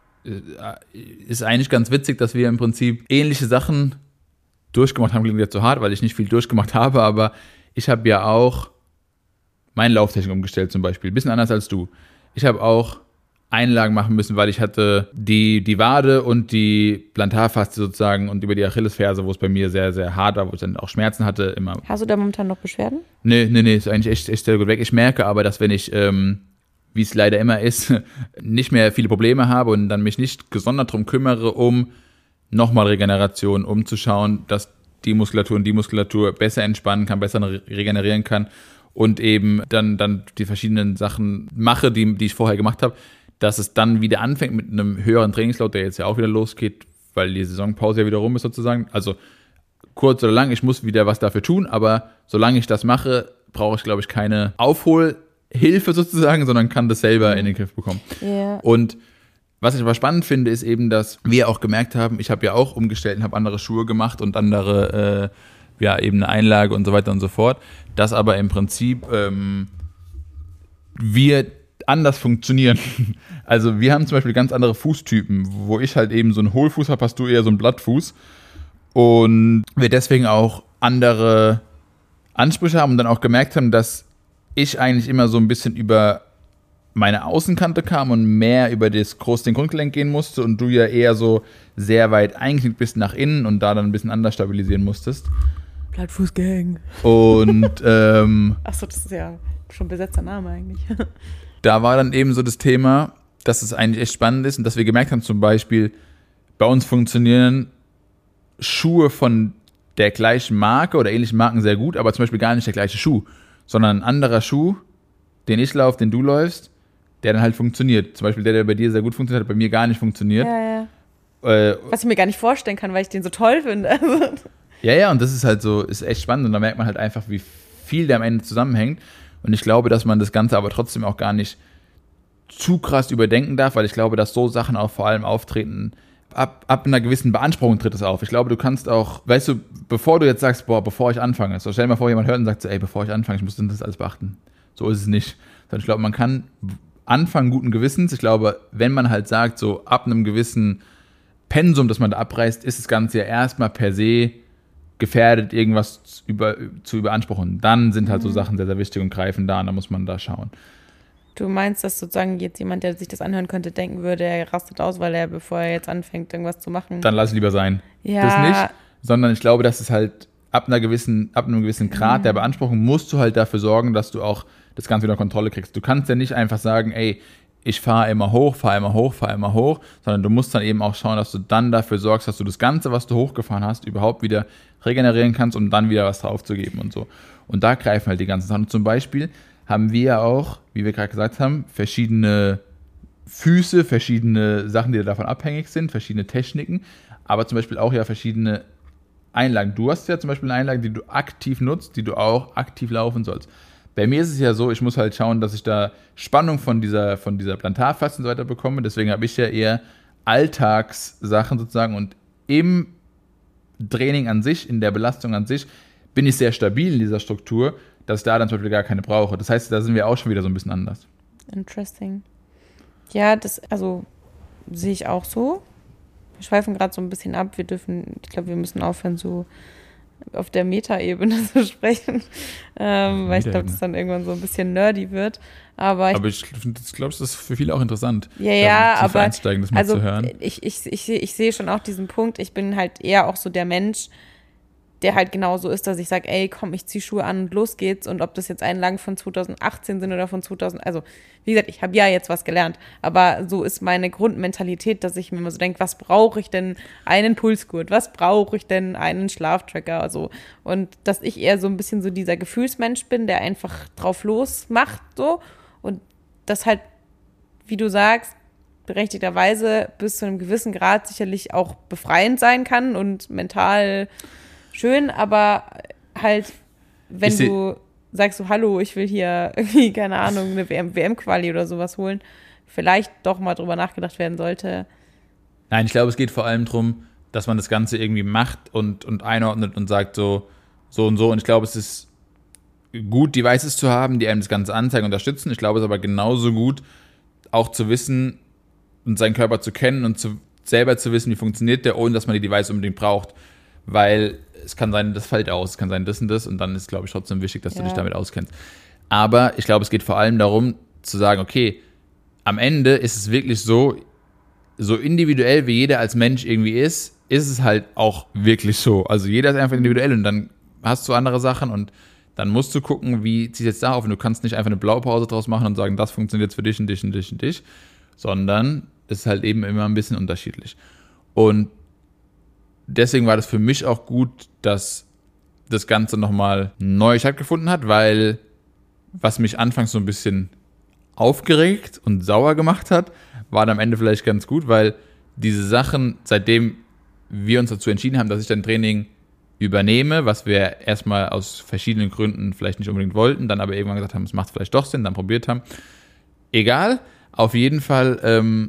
ist eigentlich ganz witzig, dass wir im Prinzip ähnliche Sachen durchgemacht haben, klingt jetzt so hart, weil ich nicht viel durchgemacht habe, aber ich habe ja auch meine Lauftechnik umgestellt zum Beispiel, ein bisschen anders als du. Ich habe auch Einlagen machen müssen, weil ich hatte die Wade und die Plantarfaszie sozusagen und über die Achillesferse, wo es bei mir sehr, sehr hart war, wo ich dann auch Schmerzen hatte. Immer. Hast du da momentan noch Beschwerden? Nee, ist eigentlich echt sehr gut weg. Ich merke aber, dass wenn ich, wie es leider immer ist, nicht mehr viele Probleme habe und dann mich nicht gesondert darum kümmere, um nochmal Regeneration, um zu schauen, dass die Muskulatur und die Muskulatur besser entspannen kann, besser regenerieren kann und eben dann die verschiedenen Sachen mache, die ich vorher gemacht habe, dass es dann wieder anfängt mit einem höheren Trainingsload, der jetzt ja auch wieder losgeht, weil die Saisonpause ja wieder rum ist sozusagen. Also kurz oder lang, ich muss wieder was dafür tun, aber solange ich das mache, brauche ich, glaube ich, keine Aufholhilfe sozusagen, sondern kann das selber in den Griff bekommen. Yeah. Und was ich aber spannend finde, ist eben, dass wir auch gemerkt haben, ich habe ja auch umgestellt und habe andere Schuhe gemacht und andere, eben eine Einlage und so weiter und so fort, dass aber im Prinzip wir anders funktionieren. Also wir haben zum Beispiel ganz andere Fußtypen, wo ich halt eben so einen Hohlfuß habe, hast du eher so einen Blattfuß und wir deswegen auch andere Ansprüche haben und dann auch gemerkt haben, dass ich eigentlich immer so ein bisschen über meine Außenkante kam und mehr über den Grundgelenk gehen musste und du ja eher so sehr weit eingeknickt bist nach innen und da dann ein bisschen anders stabilisieren musstest. Blattfußgang. Und Achso, das ist ja schon besetzter Name eigentlich. Da war dann eben so das Thema, dass es eigentlich echt spannend ist und dass wir gemerkt haben, zum Beispiel, bei uns funktionieren Schuhe von der gleichen Marke oder ähnlichen Marken sehr gut, aber zum Beispiel gar nicht der gleiche Schuh, sondern ein anderer Schuh, den ich laufe, den du läufst, der dann halt funktioniert. Zum Beispiel der bei dir sehr gut funktioniert, hat bei mir gar nicht funktioniert. Ja. Was ich mir gar nicht vorstellen kann, weil ich den so toll finde. Ja, und das ist halt so, ist echt spannend und da merkt man halt einfach, wie viel der am Ende zusammenhängt. Und ich glaube, dass man das Ganze aber trotzdem auch gar nicht zu krass überdenken darf, weil ich glaube, dass so Sachen auch vor allem auftreten, ab einer gewissen Beanspruchung tritt es auf. Ich glaube, du kannst auch, weißt du, bevor du jetzt sagst, bevor ich anfange, so stell dir mal vor, jemand hört und sagt so, ey, bevor ich anfange, ich muss das alles beachten. So ist es nicht. Sondern ich glaube, man kann anfangen guten Gewissens. Ich glaube, wenn man halt sagt, so ab einem gewissen Pensum, das man da abreißt, ist das Ganze ja erstmal per se gefährdet, irgendwas zu überanspruchen. Dann sind halt so Sachen sehr, sehr wichtig und greifen da und da muss man da schauen. Du meinst, dass sozusagen jetzt jemand, der sich das anhören könnte, denken würde, er rastet aus, weil er, bevor er jetzt anfängt, irgendwas zu machen. Dann lass es lieber sein. Ja. Das nicht, sondern ich glaube, dass es halt ab einem gewissen Grad der Beanspruchung musst du halt dafür sorgen, dass du auch das Ganze unter Kontrolle kriegst. Du kannst ja nicht einfach sagen, ey, ich fahre immer hoch, sondern du musst dann eben auch schauen, dass du dann dafür sorgst, dass du das Ganze, was du hochgefahren hast, überhaupt wieder regenerieren kannst, um dann wieder was draufzugeben und so. Und da greifen halt die ganzen Sachen. Zum Beispiel haben wir ja auch, wie wir gerade gesagt haben, verschiedene Füße, verschiedene Sachen, die davon abhängig sind, verschiedene Techniken, aber zum Beispiel auch ja verschiedene Einlagen. Du hast ja zum Beispiel eine Einlage, die du aktiv nutzt, die du auch aktiv laufen sollst. Bei mir ist es ja so, ich muss halt schauen, dass ich da Spannung von dieser Plantarfaszie und so weiter bekomme. Deswegen habe ich ja eher Alltagssachen sozusagen und im Training an sich, in der Belastung an sich, bin ich sehr stabil in dieser Struktur, dass ich da dann zum Beispiel gar keine brauche. Das heißt, da sind wir auch schon wieder so ein bisschen anders. Interesting. Ja, das, also sehe ich auch so. Wir schweifen gerade so ein bisschen ab. Ich glaube, wir müssen aufhören, so auf der Meta-Ebene zu sprechen, weil ich glaube, das dann irgendwann so ein bisschen nerdy wird. Aber ich glaube, das ist für viele auch interessant, aber einsteigen, das mal zu hören. Ich sehe schon auch diesen Punkt. Ich bin halt eher auch so der Mensch, der halt genauso ist, dass ich sage, ey, komm, ich ziehe Schuhe an und los geht's. Und ob das jetzt Einlagen von 2018 sind oder von 2000, also wie gesagt, ich habe ja jetzt was gelernt, aber so ist meine Grundmentalität, dass ich mir immer so denke, was brauche ich denn einen Pulsgurt, was brauche ich denn einen Schlaftracker, also und dass ich eher so ein bisschen so dieser Gefühlsmensch bin, der einfach drauf losmacht so und das halt, wie du sagst, berechtigterweise bis zu einem gewissen Grad sicherlich auch befreiend sein kann und mental schön, aber halt, wenn du sagst so, hallo, ich will hier irgendwie, keine Ahnung, eine WM-Quali oder sowas holen, vielleicht doch mal drüber nachgedacht werden sollte. Nein, ich glaube, es geht vor allem darum, dass man das Ganze irgendwie macht und einordnet und sagt so und so. Und ich glaube, es ist gut, Devices zu haben, die einem das Ganze anzeigen und unterstützen. Ich glaube, es ist aber genauso gut, auch zu wissen und seinen Körper zu kennen und selber zu wissen, wie funktioniert der, ohne dass man die Device unbedingt braucht. Weil es kann sein, das fällt aus, es kann sein, das und das und dann ist, glaube ich, trotzdem wichtig, dass du dich damit auskennst. Aber ich glaube, es geht vor allem darum, zu sagen, okay, am Ende ist es wirklich so individuell, wie jeder als Mensch irgendwie ist es halt auch wirklich so. Also jeder ist einfach individuell und dann hast du andere Sachen und dann musst du gucken, wie zieht jetzt da auf und du kannst nicht einfach eine Blaupause draus machen und sagen, das funktioniert jetzt für dich und dich und dich und dich, sondern es ist halt eben immer ein bisschen unterschiedlich. Und deswegen war das für mich auch gut, dass das Ganze nochmal neu stattgefunden hat, weil was mich anfangs so ein bisschen aufgeregt und sauer gemacht hat, war dann am Ende vielleicht ganz gut, weil diese Sachen, seitdem wir uns dazu entschieden haben, dass ich dann Training übernehme, was wir erstmal aus verschiedenen Gründen vielleicht nicht unbedingt wollten, dann aber irgendwann gesagt haben, es macht vielleicht doch Sinn, dann probiert haben. Egal, auf jeden Fall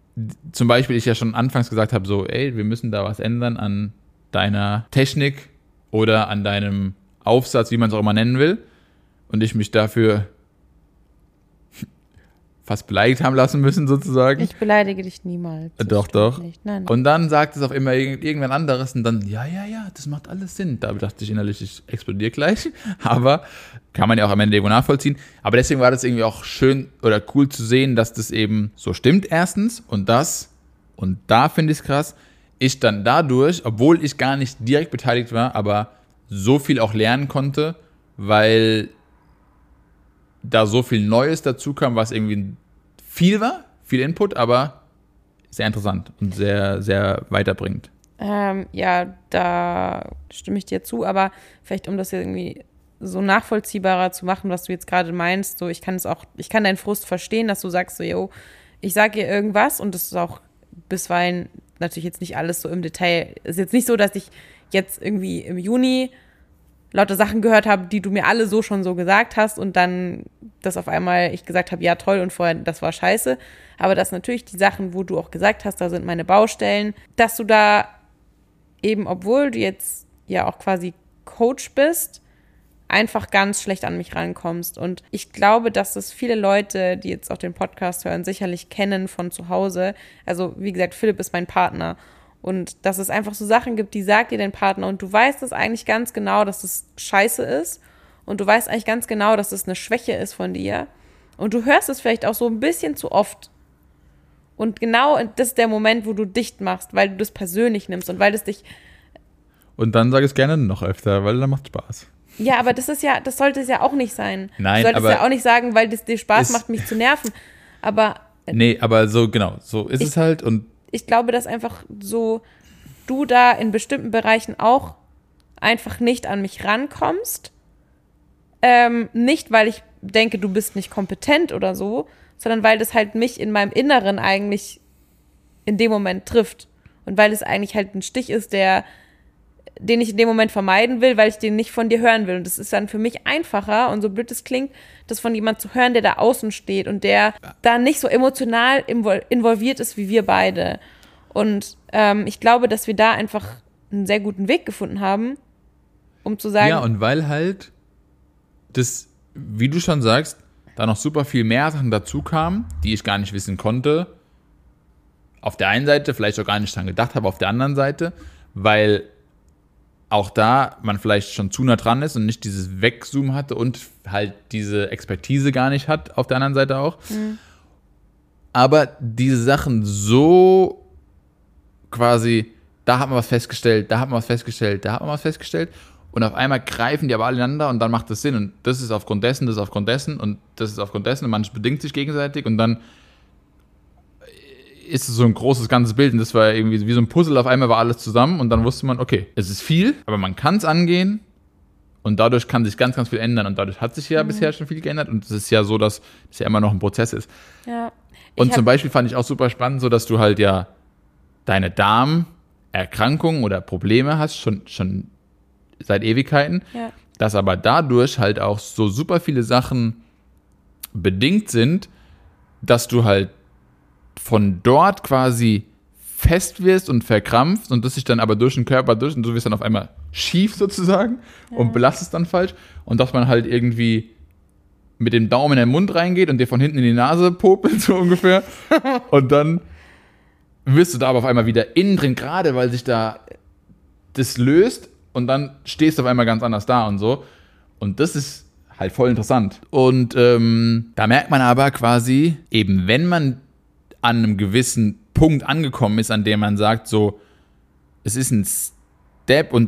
zum Beispiel ich ja schon anfangs gesagt habe, so, ey, wir müssen da was ändern an deiner Technik oder an deinem Aufsatz, wie man es auch immer nennen will. Und ich mich dafür fast beleidigt haben lassen müssen, sozusagen. Ich beleidige dich niemals. Doch. Nein. Und dann sagt es auch immer irgendwann anderes und dann, ja, das macht alles Sinn. Da dachte ich innerlich, ich explodiere gleich. Aber kann man ja auch am Ende irgendwo nachvollziehen. Aber deswegen war das irgendwie auch schön oder cool zu sehen, dass das eben so stimmt erstens. Und da finde ich es krass, ich dann dadurch, obwohl ich gar nicht direkt beteiligt war, aber so viel auch lernen konnte, weil da so viel Neues dazu kam, was irgendwie viel war, viel Input, aber sehr interessant und sehr, sehr weiterbringend. Ja, da stimme ich dir zu, aber vielleicht, um das jetzt irgendwie so nachvollziehbarer zu machen, was du jetzt gerade meinst, so ich kann deinen Frust verstehen, dass du sagst so, yo, ich sage ihr irgendwas und das ist auch bisweilen natürlich jetzt nicht alles so im Detail. Es ist jetzt nicht so, dass ich jetzt irgendwie im Juni lauter Sachen gehört habe, die du mir alle so schon so gesagt hast und dann das auf einmal ich gesagt habe, ja toll und vorher, das war scheiße. Aber das natürlich die Sachen, wo du auch gesagt hast, da sind meine Baustellen, dass du da eben, obwohl du jetzt ja auch quasi Coach bist, einfach ganz schlecht an mich rankommst. Und ich glaube, dass das viele Leute, die jetzt auch den Podcast hören, sicherlich kennen von zu Hause. Also wie gesagt, Philipp ist mein Partner. Und dass es einfach so Sachen gibt, die sagt dir dein Partner und du weißt es eigentlich ganz genau, dass es scheiße ist und du weißt eigentlich ganz genau, dass es eine Schwäche ist von dir und du hörst es vielleicht auch so ein bisschen zu oft. Und genau das ist der Moment, wo du dicht machst, weil du das persönlich nimmst und weil das dich... Und dann sag es gerne noch öfter, weil dann macht Spaß. Ja, aber das sollte es ja auch nicht sein. Nein, du solltest aber ja auch nicht sagen, weil das dir Spaß macht, mich zu nerven. Aber... Nee, aber so, genau, so ist es halt und ich glaube, dass einfach so du da in bestimmten Bereichen auch einfach nicht an mich rankommst. Nicht, weil ich denke, du bist nicht kompetent oder so, sondern weil das halt mich in meinem Inneren eigentlich in dem Moment trifft. Und weil es eigentlich halt ein Stich ist, den ich in dem Moment vermeiden will, weil ich den nicht von dir hören will. Und das ist dann für mich einfacher, und so blöd es klingt, das von jemand zu hören, der da außen steht und der da nicht so emotional involviert ist wie wir beide. Und ich glaube, dass wir da einfach einen sehr guten Weg gefunden haben, um zu sagen... Ja, und weil halt das, wie du schon sagst, da noch super viel mehr Sachen dazu kamen, die ich gar nicht wissen konnte. Auf der einen Seite, vielleicht auch gar nicht dran gedacht habe, auf der anderen Seite, weil auch da man vielleicht schon zu nah dran ist und nicht dieses Wegzoomen hatte und halt diese Expertise gar nicht hat, auf der anderen Seite auch. Mhm. Aber diese Sachen so quasi, da hat man was festgestellt, da hat man was festgestellt, da hat man was festgestellt und auf einmal greifen die aber alle ineinander und dann macht das Sinn und das ist aufgrund dessen, das ist aufgrund dessen und das ist aufgrund dessen und manches bedingt sich gegenseitig und dann ist es so ein großes ganzes Bild und das war irgendwie wie so ein Puzzle, auf einmal war alles zusammen und dann wusste man, okay, es ist viel, aber man kann es angehen und dadurch kann sich ganz, ganz viel ändern und dadurch hat sich ja bisher schon viel geändert und es ist ja so, dass es ja immer noch ein Prozess ist. Ja. Und zum Beispiel fand ich auch super spannend, so dass du halt ja deine Darmerkrankungen oder Probleme hast, schon seit Ewigkeiten, ja. Dass aber dadurch halt auch so super viele Sachen bedingt sind, dass du halt von dort quasi fest wirst und verkrampfst und das sich dann aber durch den Körper durch und du wirst dann auf einmal schief sozusagen und belastest dann falsch und dass man halt irgendwie mit dem Daumen in den Mund reingeht und dir von hinten in die Nase popelt, so ungefähr und dann wirst du da aber auf einmal wieder innen drin, gerade weil sich da das löst und dann stehst du auf einmal ganz anders da und so und das ist halt voll interessant und da merkt man aber quasi, eben wenn man an einem gewissen Punkt angekommen ist, an dem man sagt, so, es ist ein Step und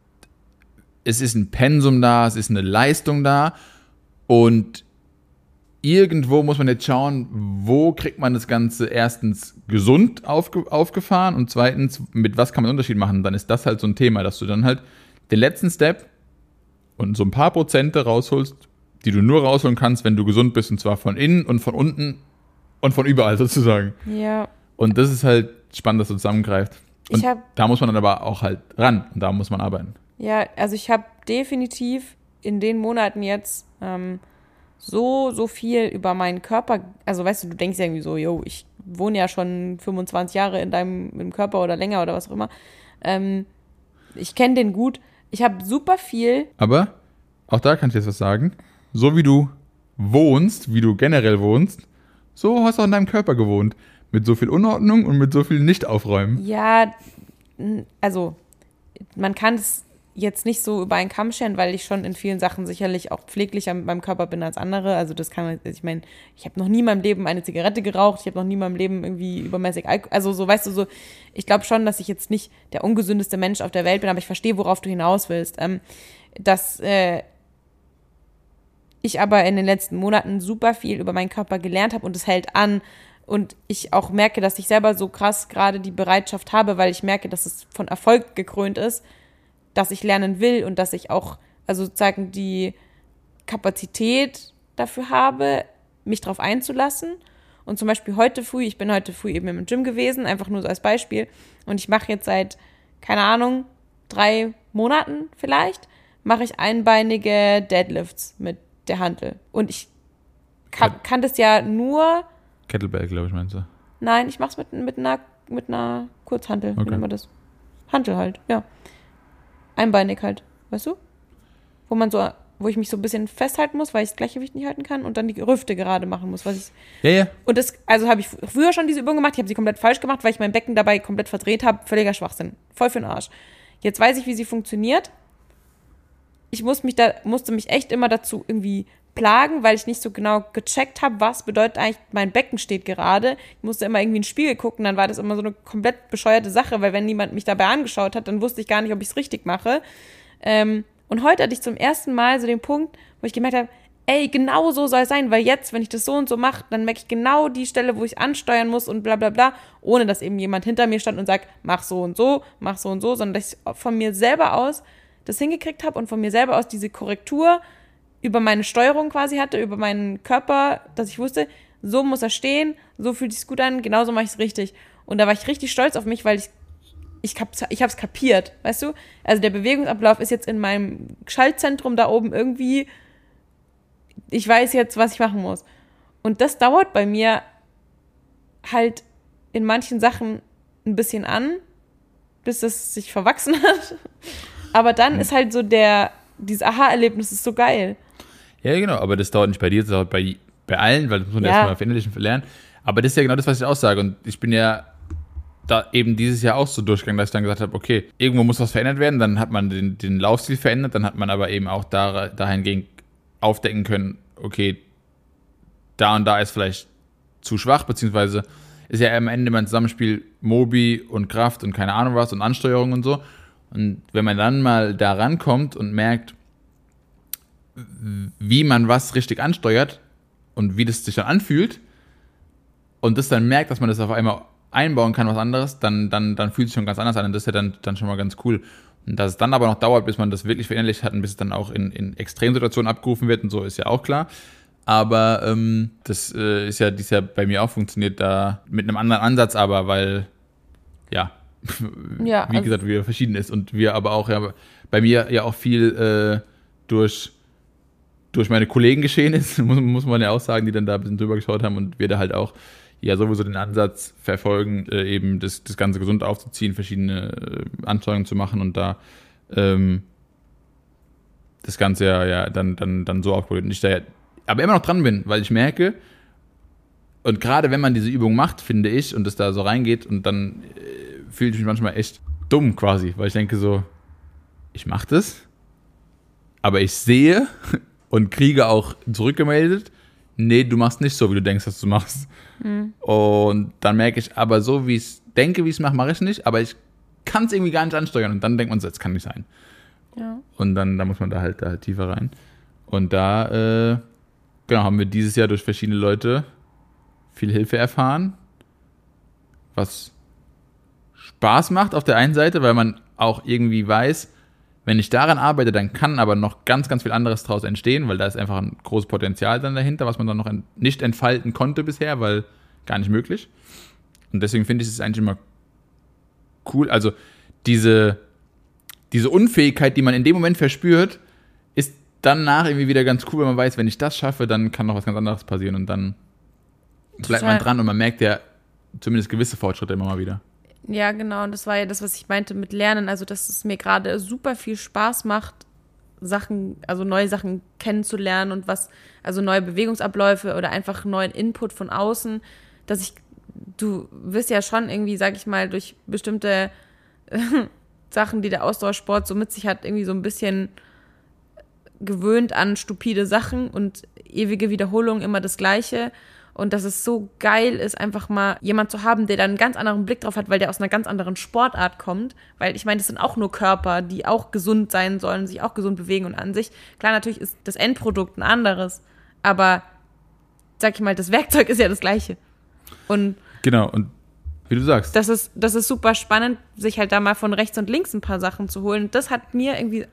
es ist ein Pensum da, es ist eine Leistung da und irgendwo muss man jetzt schauen, wo kriegt man das Ganze erstens gesund aufgefahren und zweitens, mit was kann man einen Unterschied machen? Dann ist das halt so ein Thema, dass du dann halt den letzten Step und so ein paar Prozente rausholst, die du nur rausholen kannst, wenn du gesund bist und zwar von innen und von unten und von überall sozusagen. Ja. Und das ist halt spannend, dass du zusammengreift. Und da muss man dann aber auch halt ran und da muss man arbeiten. Ja, also ich habe definitiv in den Monaten jetzt so viel über meinen Körper, also weißt du, du denkst ja irgendwie so, yo, ich wohne ja schon 25 Jahre in deinem Körper oder länger oder was auch immer. Ich kenne den gut. Ich habe super viel. Aber auch da kann ich jetzt was sagen. So wie du wohnst, wie du generell wohnst, so hast du auch in deinem Körper gewohnt. Mit so viel Unordnung und mit so viel Nicht-Aufräumen. Ja, also man kann es jetzt nicht so über einen Kamm scheren, weil ich schon in vielen Sachen sicherlich auch pfleglicher mit meinem Körper bin als andere. Also das kann man, ich meine, ich habe noch nie in meinem Leben eine Zigarette geraucht, ich habe noch nie in meinem Leben irgendwie übermäßig Alkohol, also so, weißt du, so, ich glaube schon, dass ich jetzt nicht der ungesündeste Mensch auf der Welt bin, aber ich verstehe, worauf du hinaus willst. Dass ich aber in den letzten Monaten super viel über meinen Körper gelernt habe und es hält an und ich auch merke, dass ich selber so krass gerade die Bereitschaft habe, weil ich merke, dass es von Erfolg gekrönt ist, dass ich lernen will und dass ich auch, also sozusagen die Kapazität dafür habe, mich drauf einzulassen. Und zum Beispiel ich bin heute früh eben im Gym gewesen, einfach nur so als Beispiel. Und ich mache jetzt seit, keine Ahnung, 3 Monaten vielleicht, mache ich einbeinige Deadlifts mit der Hantel. Und ich kann das ja nur... Kettlebell, glaube ich, meinst du? Nein, ich mache es mit einer Kurzhantel. Okay. Wie nennt man das? Hantel halt, ja. Einbeinig halt, weißt du? Wo ich mich so ein bisschen festhalten muss, weil ich das Gleichgewicht nicht halten kann und dann die Hüfte gerade machen muss, Ja. Und also habe ich früher schon diese Übung gemacht, ich habe sie komplett falsch gemacht, weil ich mein Becken dabei komplett verdreht habe. Völliger Schwachsinn. Voll für den Arsch. Jetzt weiß ich, wie sie funktioniert. Ich musste mich echt immer dazu irgendwie plagen, weil ich nicht so genau gecheckt habe, was bedeutet eigentlich, mein Becken steht gerade. Ich musste immer irgendwie in den Spiegel gucken, dann war das immer so eine komplett bescheuerte Sache, weil wenn niemand mich dabei angeschaut hat, dann wusste ich gar nicht, ob ich es richtig mache. Und heute hatte ich zum ersten Mal so den Punkt, wo ich gemerkt habe, ey, genau so soll es sein, weil jetzt, wenn ich das so und so mache, dann merke ich genau die Stelle, wo ich ansteuern muss und bla bla bla, ohne dass eben jemand hinter mir stand und sagt, mach so und so, sondern dass ich von mir selber aus das hingekriegt habe und von mir selber aus diese Korrektur über meine Steuerung quasi hatte, über meinen Körper, dass ich wusste, so muss er stehen, so fühlt sich's gut an, genauso mache ich es richtig. Und da war ich richtig stolz auf mich, weil ich hab's kapiert, weißt du? Also der Bewegungsablauf ist jetzt in meinem Schaltzentrum da oben irgendwie, ich weiß jetzt, was ich machen muss. Und das dauert bei mir halt in manchen Sachen ein bisschen an, bis es sich verwachsen hat. Aber dann ist halt so dieses Aha-Erlebnis ist so geil. Ja, genau, aber das dauert nicht bei dir, das dauert bei allen, weil das muss man erstmal verinnerlichen lernen. Aber das ist ja genau das, was ich aussage. Und ich bin ja da eben dieses Jahr auch so durchgegangen, dass ich dann gesagt habe, okay, irgendwo muss was verändert werden, dann hat man den Laufstil verändert, dann hat man aber eben auch dahingehend aufdecken können, okay, da und da ist vielleicht zu schwach, beziehungsweise ist ja am Ende mein Zusammenspiel Mobi und Kraft und keine Ahnung was und Ansteuerung und so. Und wenn man dann mal da rankommt und merkt, wie man was richtig ansteuert und wie das sich dann anfühlt und das dann merkt, dass man das auf einmal einbauen kann, was anderes, dann fühlt es sich schon ganz anders an und das ist ja dann schon mal ganz cool. Und dass es dann aber noch dauert, bis man das wirklich verinnerlicht hat und bis es dann auch in Extremsituationen abgerufen wird und so, ist ja auch klar. Aber das ist ja dieses Jahr bei mir auch funktioniert, da mit einem anderen Ansatz, aber weil, wie gesagt, wir verschieden ist und wir aber auch, bei mir ja auch viel durch meine Kollegen geschehen ist, muss man ja auch sagen, die dann da ein bisschen drüber geschaut haben und wir da halt auch sowieso den Ansatz verfolgen, eben das Ganze gesund aufzuziehen, verschiedene Ansteuerungen zu machen und da das Ganze dann so aufgebaut und ich da aber immer noch dran bin, weil ich merke, und gerade wenn man diese Übung macht, finde ich, und das da so reingeht und dann fühle ich mich manchmal echt dumm quasi, weil ich denke so, ich mache das, aber ich sehe und kriege auch zurückgemeldet, nee, du machst nicht so, wie du denkst, dass du machst. Mhm. Und dann merke ich, aber so wie ich es denke, wie ich es mache ich nicht, aber ich kann es irgendwie gar nicht ansteuern. Und dann denkt man so, das kann nicht sein. Ja. Und dann muss man da halt tiefer rein. Und da haben wir dieses Jahr durch verschiedene Leute viel Hilfe erfahren, was Spaß macht auf der einen Seite, weil man auch irgendwie weiß, wenn ich daran arbeite, dann kann aber noch ganz, ganz viel anderes daraus entstehen, weil da ist einfach ein großes Potenzial dann dahinter, was man dann noch nicht entfalten konnte bisher, weil gar nicht möglich. Und deswegen finde ich es eigentlich immer cool. Also diese Unfähigkeit, die man in dem Moment verspürt, ist danach irgendwie wieder ganz cool, wenn man weiß, wenn ich das schaffe, dann kann noch was ganz anderes passieren und dann bleibt man dran und man merkt ja zumindest gewisse Fortschritte immer mal wieder. Ja, genau. Und das war ja das, was ich meinte mit Lernen. Also, dass es mir gerade super viel Spaß macht, neue Sachen kennenzulernen und also neue Bewegungsabläufe oder einfach neuen Input von außen, du wirst ja schon irgendwie, sag ich mal, durch bestimmte Sachen, die der Ausdauersport so mit sich hat, irgendwie so ein bisschen gewöhnt an stupide Sachen und ewige Wiederholungen, immer das Gleiche. Und dass es so geil ist, einfach mal jemand zu haben, der da einen ganz anderen Blick drauf hat, weil der aus einer ganz anderen Sportart kommt. Weil ich meine, das sind auch nur Körper, die auch gesund sein sollen, sich auch gesund bewegen. Und an sich, klar, natürlich ist das Endprodukt ein anderes. Aber, sag ich mal, das Werkzeug ist ja das Gleiche. Und genau, und wie du sagst. Das ist super spannend, sich halt da mal von rechts und links ein paar Sachen zu holen. Das hat mir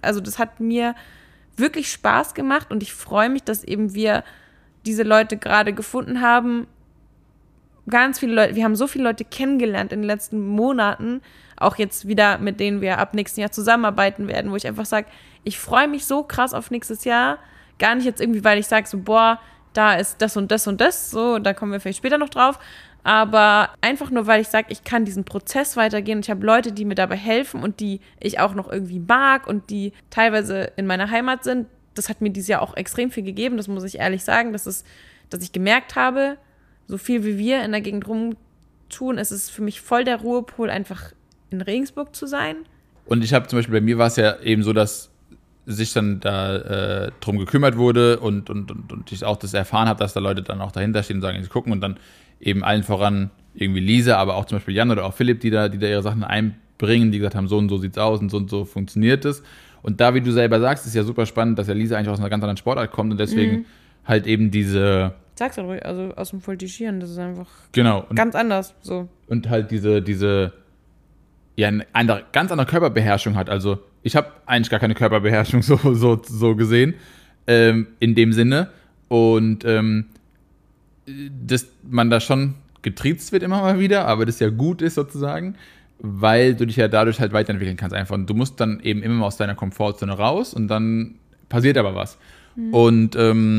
wirklich Spaß gemacht. Und ich freue mich, dass eben wir diese Leute gerade gefunden haben, ganz viele Leute, wir haben so viele Leute kennengelernt in den letzten Monaten, auch jetzt wieder, mit denen wir ab nächsten Jahr zusammenarbeiten werden, wo ich einfach sage, ich freue mich so krass auf nächstes Jahr. Gar nicht jetzt irgendwie, weil ich sage so, boah, da ist das und das und das, so, da kommen wir vielleicht später noch drauf. Aber einfach nur, weil ich sage, ich kann diesen Prozess weitergehen. Ich habe Leute, die mir dabei helfen und die ich auch noch irgendwie mag und die teilweise in meiner Heimat sind. Das hat mir dieses Jahr auch extrem viel gegeben, das muss ich ehrlich sagen, dass ich gemerkt habe, so viel wie wir in der Gegend rumtun, ist es für mich voll der Ruhepol, einfach in Regensburg zu sein. Und ich habe zum Beispiel, bei mir war es ja eben so, dass sich dann da drum gekümmert wurde und ich auch das erfahren habe, dass da Leute dann auch dahinter stehen und sagen, sie gucken und dann eben allen voran irgendwie Lisa, aber auch zum Beispiel Jan oder auch Philipp, die da ihre Sachen einbringen, die gesagt haben, so und so sieht's aus und so funktioniert es. Und da, wie du selber sagst, ist ja super spannend, dass ja Lisa eigentlich aus einer ganz anderen Sportart kommt und deswegen halt eben diese... Sag's doch ruhig, also aus dem Voltigieren, das ist einfach genau. ganz anders. So. Und halt diese ja, eine ganz andere Körperbeherrschung hat. Also ich habe eigentlich gar keine Körperbeherrschung so gesehen, in dem Sinne. Und dass man da schon getriezt wird immer mal wieder, aber das ja gut ist sozusagen, weil du dich ja dadurch halt weiterentwickeln kannst einfach. Und du musst dann eben immer mal aus deiner Komfortzone raus und dann passiert aber was. Und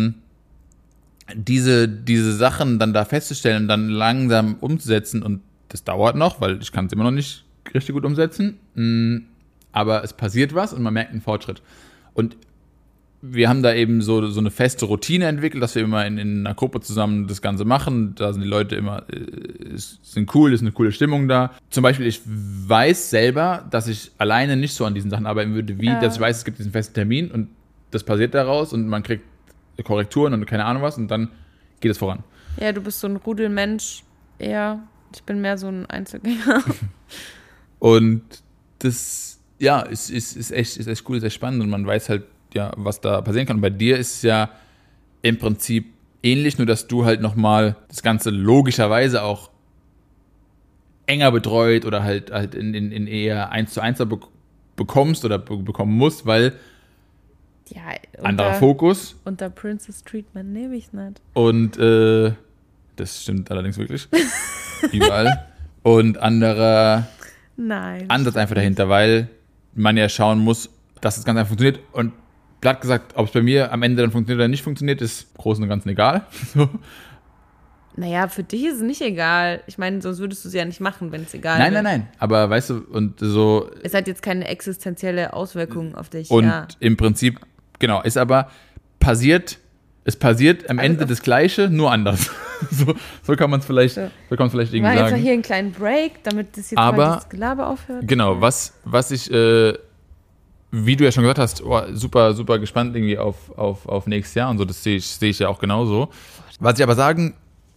diese Sachen dann da festzustellen und dann langsam umzusetzen und das dauert noch, weil ich kann es immer noch nicht richtig gut umsetzen, aber es passiert was und man merkt einen Fortschritt. Und wir haben da eben so eine feste Routine entwickelt, dass wir immer in einer Gruppe zusammen das Ganze machen. Da sind die Leute immer, sind cool, ist eine coole Stimmung da. Zum Beispiel, ich weiß selber, dass ich alleine nicht so an diesen Sachen arbeiten würde, dass ich weiß, es gibt diesen festen Termin und das passiert daraus und man kriegt Korrekturen und keine Ahnung was und dann geht es voran. Ja, du bist so ein Rudelmensch eher. Ich bin mehr so ein Einzelgänger. Und das, ja, ist echt cool, ist echt spannend und man weiß halt, ja, was da passieren kann. Und bei dir ist es ja im Prinzip ähnlich, nur dass du halt nochmal das Ganze logischerweise auch enger betreut oder halt in eher 1:1 bekommst oder bekommen musst, weil ja, anderer Fokus. Unter Princess Treatment nehme ich es nicht. Und das stimmt allerdings wirklich. Überall. Und anderer Ansatz einfach dahinter, weil man ja schauen muss, dass das Ganze einfach funktioniert. Und platt gesagt, ob es bei mir am Ende dann funktioniert oder nicht funktioniert, ist im Großen und Ganzen egal. So. Naja, für dich ist es nicht egal. Ich meine, sonst würdest du es ja nicht machen, wenn es egal wäre. Nein. Aber weißt du, und so... Es hat jetzt keine existenzielle Auswirkung auf dich. Und im Prinzip, genau, ist aber passiert... Es passiert am Ende das Gleiche, nur anders. so kann man es vielleicht, irgendwie sagen. Wir machen jetzt mal hier einen kleinen Break, damit das jetzt mal das Gelaber aufhört. Genau, was ich, wie du ja schon gesagt hast, super, super gespannt irgendwie auf nächstes Jahr und so, das sehe ich ja auch genauso. Was ich aber sagen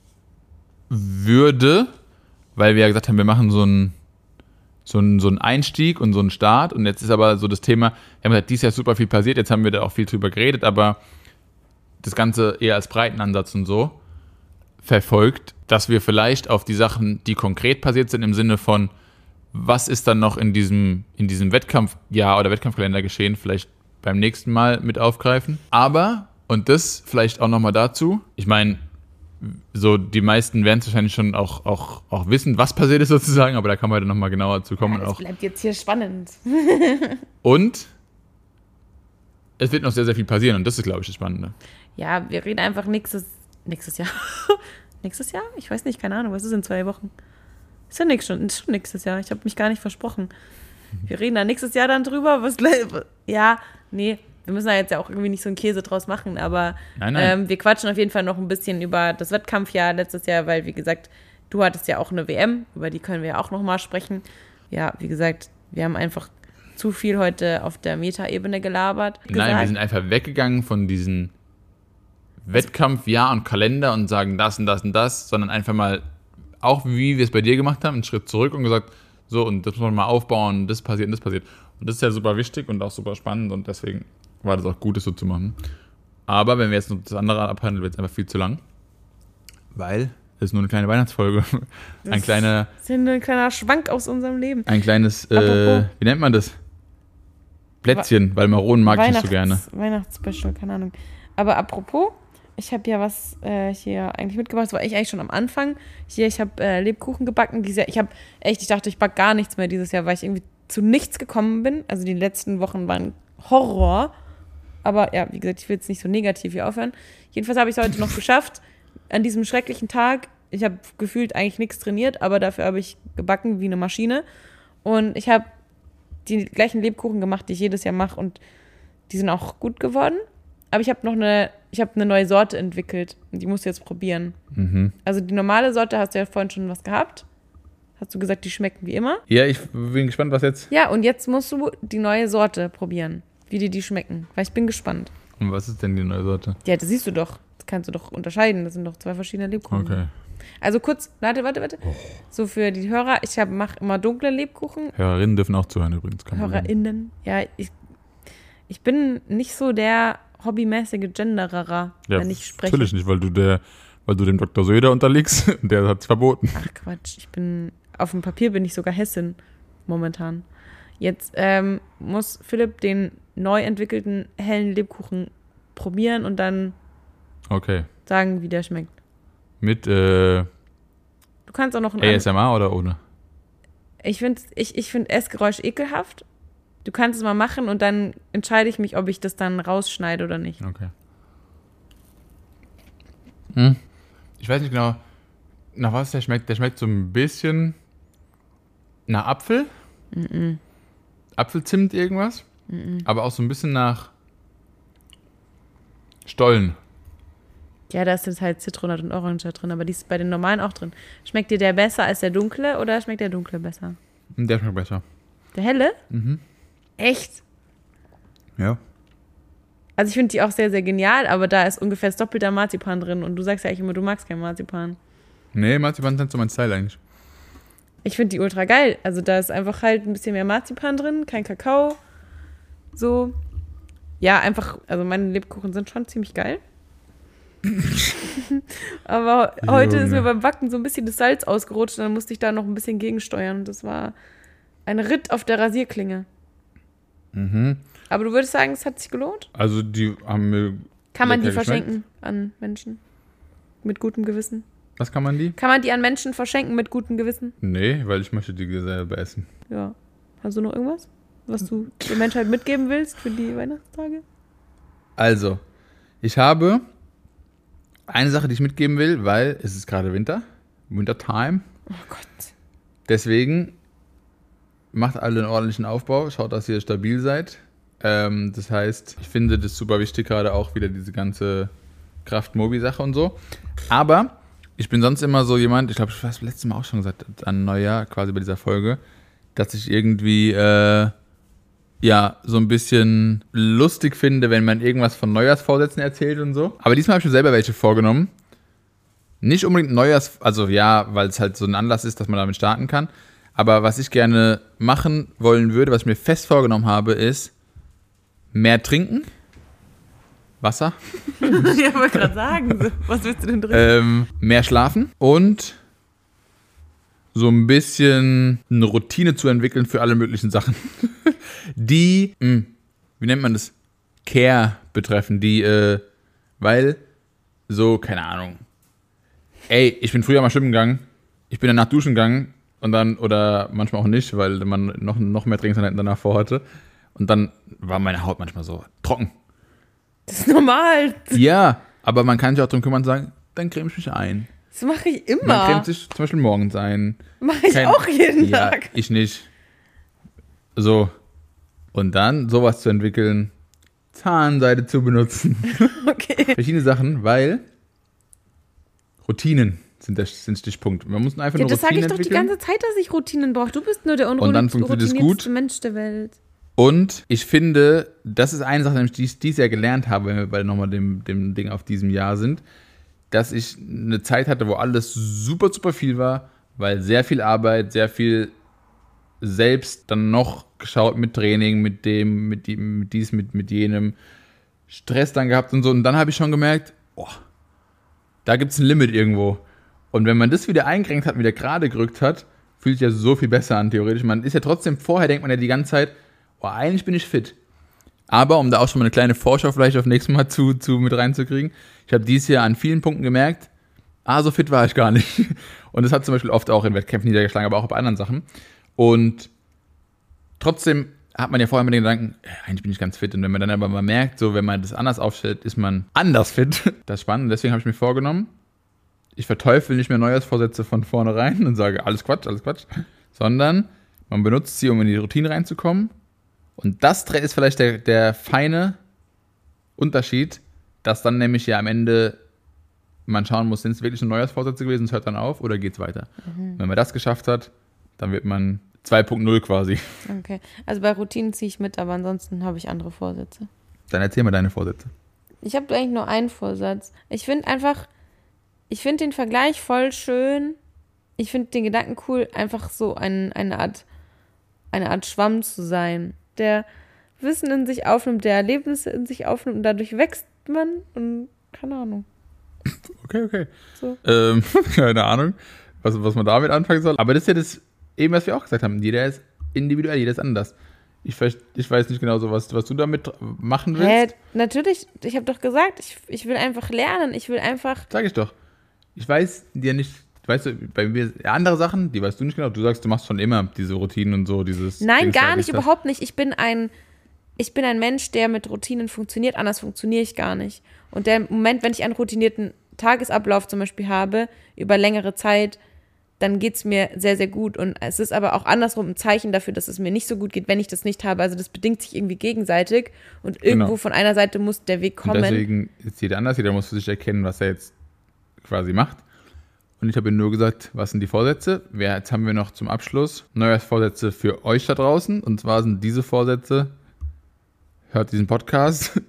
würde, weil wir ja gesagt haben, wir machen so einen Einstieg und so einen Start und jetzt ist aber so das Thema, wir haben gesagt, dieses Jahr ist super viel passiert, jetzt haben wir da auch viel drüber geredet, aber das Ganze eher als Breitenansatz und so verfolgt, dass wir vielleicht auf die Sachen, die konkret passiert sind, im Sinne von, was ist dann noch in diesem Wettkampfjahr oder Wettkampfkalender geschehen, vielleicht beim nächsten Mal mit aufgreifen. Aber, und das vielleicht auch nochmal dazu, ich meine, so die meisten werden es wahrscheinlich schon auch wissen, was passiert ist sozusagen, aber da kann man dann nochmal genauer zu kommen. Ja, das bleibt jetzt hier spannend. Und es wird noch sehr, sehr viel passieren und das ist, glaube ich, das Spannende. Ja, wir reden einfach nächstes Jahr. Nächstes Jahr? Ich weiß nicht, keine Ahnung, was ist in 2 Wochen? Ist ja schon nächstes Jahr. Ich habe mich gar nicht versprochen. Wir reden da nächstes Jahr dann drüber. Wir müssen da jetzt ja auch irgendwie nicht so einen Käse draus machen, aber Nein. Wir quatschen auf jeden Fall noch ein bisschen über das Wettkampfjahr letztes Jahr, weil, wie gesagt, du hattest ja auch eine WM, über die können wir ja auch nochmal sprechen. Ja, wie gesagt, wir haben einfach zu viel heute auf der Meta-Ebene gelabert. Nein, wir sind einfach weggegangen von diesen Wettkampfjahr und Kalender und sagen das und das und das, sondern einfach mal, auch wie wir es bei dir gemacht haben, einen Schritt zurück und gesagt, so, und das muss man mal aufbauen, das passiert und das passiert. Und das ist ja super wichtig und auch super spannend und deswegen war das auch gut, das so zu machen. Aber wenn wir jetzt noch das andere abhandeln, wird es einfach viel zu lang, weil es ist nur eine kleine Weihnachtsfolge. Ein kleiner Schwank aus unserem Leben. Ein kleines, wie nennt man das? Plätzchen, weil Maronen mag ich nicht so gerne. Weihnachtsspecial, keine Ahnung. Aber apropos, Ich habe ja was hier eigentlich mitgebracht. Das war ich eigentlich schon am Anfang. Ich habe Lebkuchen gebacken. Ich dachte, ich backe gar nichts mehr dieses Jahr, weil ich irgendwie zu nichts gekommen bin. Also die letzten Wochen waren Horror. Aber ja, wie gesagt, ich will jetzt nicht so negativ hier aufhören. Jedenfalls habe ich es heute noch geschafft. An diesem schrecklichen Tag. Ich habe gefühlt eigentlich nichts trainiert, aber dafür habe ich gebacken wie eine Maschine. Und ich habe die gleichen Lebkuchen gemacht, die ich jedes Jahr mache. Und die sind auch gut geworden. Aber ich habe eine neue Sorte entwickelt und die musst du jetzt probieren. Mhm. Also die normale Sorte, hast du ja vorhin schon was gehabt. Hast du gesagt, die schmecken wie immer? Ja, ich bin gespannt, was jetzt. Ja, und jetzt musst du die neue Sorte probieren, wie dir die schmecken. Weil ich bin gespannt. Und was ist denn die neue Sorte? Ja, das siehst du doch. Das kannst du doch unterscheiden. Das sind doch 2 verschiedene Lebkuchen. Okay. Also kurz, warte. So für die Hörer, ich mache immer dunkle Lebkuchen. Hörerinnen dürfen auch zuhören übrigens. HörerInnen. Ja, ich bin nicht so der hobbymäßige Genderer, Ja, wenn ich spreche. natürlich nicht, weil du dem Dr. Söder unterliegst und der hat es verboten. Ach Quatsch, auf dem Papier bin ich sogar Hessin momentan. Jetzt muss Philipp den neu entwickelten hellen Lebkuchen probieren und dann Okay. sagen, wie der schmeckt. Mit Du kannst auch noch einen ASMR oder ohne? Ich find Essgeräusch ekelhaft. Du kannst es mal machen und dann entscheide ich mich, ob ich das dann rausschneide oder nicht. Okay. Ich weiß nicht genau, nach was der schmeckt. Der schmeckt so ein bisschen nach Apfel. Apfelzimt irgendwas. Aber auch so ein bisschen nach Stollen. Ja, da ist jetzt halt Zitronat und Orange drin, aber die ist bei den normalen auch drin. Schmeckt dir der besser als der dunkle oder schmeckt der dunkle besser? Der schmeckt besser. Der helle? Mhm. Echt? Ja. Also ich finde die auch sehr, sehr genial, aber da ist ungefähr das Doppelte Marzipan drin und du sagst ja eigentlich immer, du magst kein Marzipan. Nee, Marzipan ist nicht so mein Style eigentlich. Ich finde die ultra geil. Also da ist einfach halt ein bisschen mehr Marzipan drin, kein Kakao. So. Ja, einfach, also meine Lebkuchen sind schon ziemlich geil. Aber heute ist mir beim Backen so ein bisschen das Salz ausgerutscht und dann musste ich da noch ein bisschen gegensteuern. Das war ein Ritt auf der Rasierklinge. Mhm. Aber du würdest sagen, es hat sich gelohnt? Also die haben mir Kann man die lecker geschmeckt. verschenken an Menschen? Mit gutem Gewissen? Was kann man die? Kann man die an Menschen verschenken mit gutem Gewissen? Nee, weil ich möchte die selber essen. Ja. Hast du noch irgendwas, was du der Menschheit mitgeben willst für die Weihnachtstage? Also, ich habe eine Sache, die ich mitgeben will, weil es ist gerade Wintertime. Oh Gott. Deswegen macht alle einen ordentlichen Aufbau, schaut, dass ihr stabil seid. Das heißt, ich finde das super wichtig, gerade auch wieder diese ganze Kraft-Mobi-Sache und so. Aber ich bin sonst immer so jemand, ich glaube, ich habe das letzte Mal auch schon gesagt, an Neujahr, quasi bei dieser Folge, dass ich irgendwie so ein bisschen lustig finde, wenn man irgendwas von Neujahrsvorsätzen erzählt und so. Aber diesmal habe ich mir selber welche vorgenommen. Nicht unbedingt also ja, weil es halt so ein Anlass ist, dass man damit starten kann. Aber was ich gerne machen wollen würde, was ich mir fest vorgenommen habe, ist mehr trinken. Wasser. Ich wollte gerade sagen, was willst du denn drin? Mehr schlafen und so ein bisschen eine Routine zu entwickeln für alle möglichen Sachen, die, wie nennt man das, Care betreffen, weil so, keine Ahnung, ich bin früher mal schwimmen gegangen, ich bin danach duschen gegangen und dann, oder manchmal auch nicht, weil man noch mehr Trainingseinheiten danach vorhatte und dann war meine Haut manchmal so trocken. Das ist normal. Ja, aber man kann sich auch darum kümmern und sagen, dann creme ich mich ein. Das mache ich immer. Man cremt sich zum Beispiel morgens ein. Mache ich auch jeden Tag. Ja, ich nicht. So. Und dann sowas zu entwickeln, Zahnseide zu benutzen. Okay. Verschiedene Sachen, weil Routinen sind der Stichpunkt. Man muss einfach Ja, nur das sage Routinen ich doch die entwickeln. ganze Zeit, dass ich Routinen brauche. Du bist nur der Und dann funktioniert es unroutinierteste gut. Mensch der Welt. Und ich finde, das ist eine Sache, nämlich die ich dieses Jahr gelernt habe, wenn wir bei nochmal dem Ding auf diesem Jahr sind, dass ich eine Zeit hatte, wo alles super, super viel war, weil sehr viel Arbeit, sehr viel selbst dann noch geschaut mit Training, mit jenem, Stress dann gehabt und so. Und dann habe ich schon gemerkt, da gibt es ein Limit irgendwo. Und wenn man das wieder eingerenkt hat, wieder gerade gerückt hat, fühlt sich ja so viel besser an, theoretisch. Man ist ja trotzdem, vorher denkt man ja die ganze Zeit, eigentlich bin ich fit. Aber um da auch schon mal eine kleine Vorschau vielleicht auf nächstes Mal zu mit reinzukriegen, ich habe dieses Jahr an vielen Punkten gemerkt, so fit war ich gar nicht. Und das hat zum Beispiel oft auch in Wettkämpfen niedergeschlagen, aber auch bei anderen Sachen. Und trotzdem hat man ja vorher mit den Gedanken, eigentlich bin ich ganz fit. Und wenn man dann aber mal merkt, so wenn man das anders aufstellt, ist man anders fit. Das ist spannend. Deswegen habe ich mir vorgenommen, ich verteufel nicht mehr Neujahrsvorsätze von vornherein und sage, alles Quatsch, sondern man benutzt sie, um in die Routine reinzukommen. Und das ist vielleicht der feine Unterschied, dass dann nämlich ja am Ende man schauen muss, sind es wirklich nur Neujahrsvorsätze gewesen, es hört dann auf oder geht es weiter? Wenn man das geschafft hat, dann wird man 2.0 quasi. Okay, also bei Routinen ziehe ich mit, aber ansonsten habe ich andere Vorsätze. Dann erzähl mal deine Vorsätze. Ich habe eigentlich nur einen Vorsatz. Ich finde den Vergleich voll schön. Ich finde den Gedanken cool, einfach so eine Art Schwamm zu sein, der Wissen in sich aufnimmt, der Erlebnisse in sich aufnimmt und dadurch wächst man und keine Ahnung. Okay. So. Keine Ahnung, was man damit anfangen soll. Aber das ist ja das, eben was wir auch gesagt haben, jeder ist individuell, jeder ist anders. Ich weiß nicht genau so, was du damit machen willst. Natürlich, ich habe doch gesagt, ich will einfach lernen, Sag ich doch. Ich weiß dir nicht, weißt du, bei mir andere Sachen, die weißt du nicht genau. Du sagst, du machst schon immer diese Routinen und so, dieses... Nein, gar nicht, überhaupt nicht. Ich bin ein Mensch, der mit Routinen funktioniert, anders funktioniere ich gar nicht. Und der Moment, wenn ich einen routinierten Tagesablauf zum Beispiel habe, über längere Zeit, dann geht es mir sehr, sehr gut. Und es ist aber auch andersrum ein Zeichen dafür, dass es mir nicht so gut geht, wenn ich das nicht habe. Also das bedingt sich irgendwie gegenseitig und irgendwo von einer Seite muss der Weg kommen. Und deswegen ist jeder anders, jeder muss für sich erkennen, was er jetzt quasi macht. Und ich habe ihm nur gesagt, was sind die Vorsätze? Jetzt haben wir noch zum Abschluss Neujahrsvorsätze für euch da draußen. Und zwar sind diese Vorsätze, hört diesen Podcast,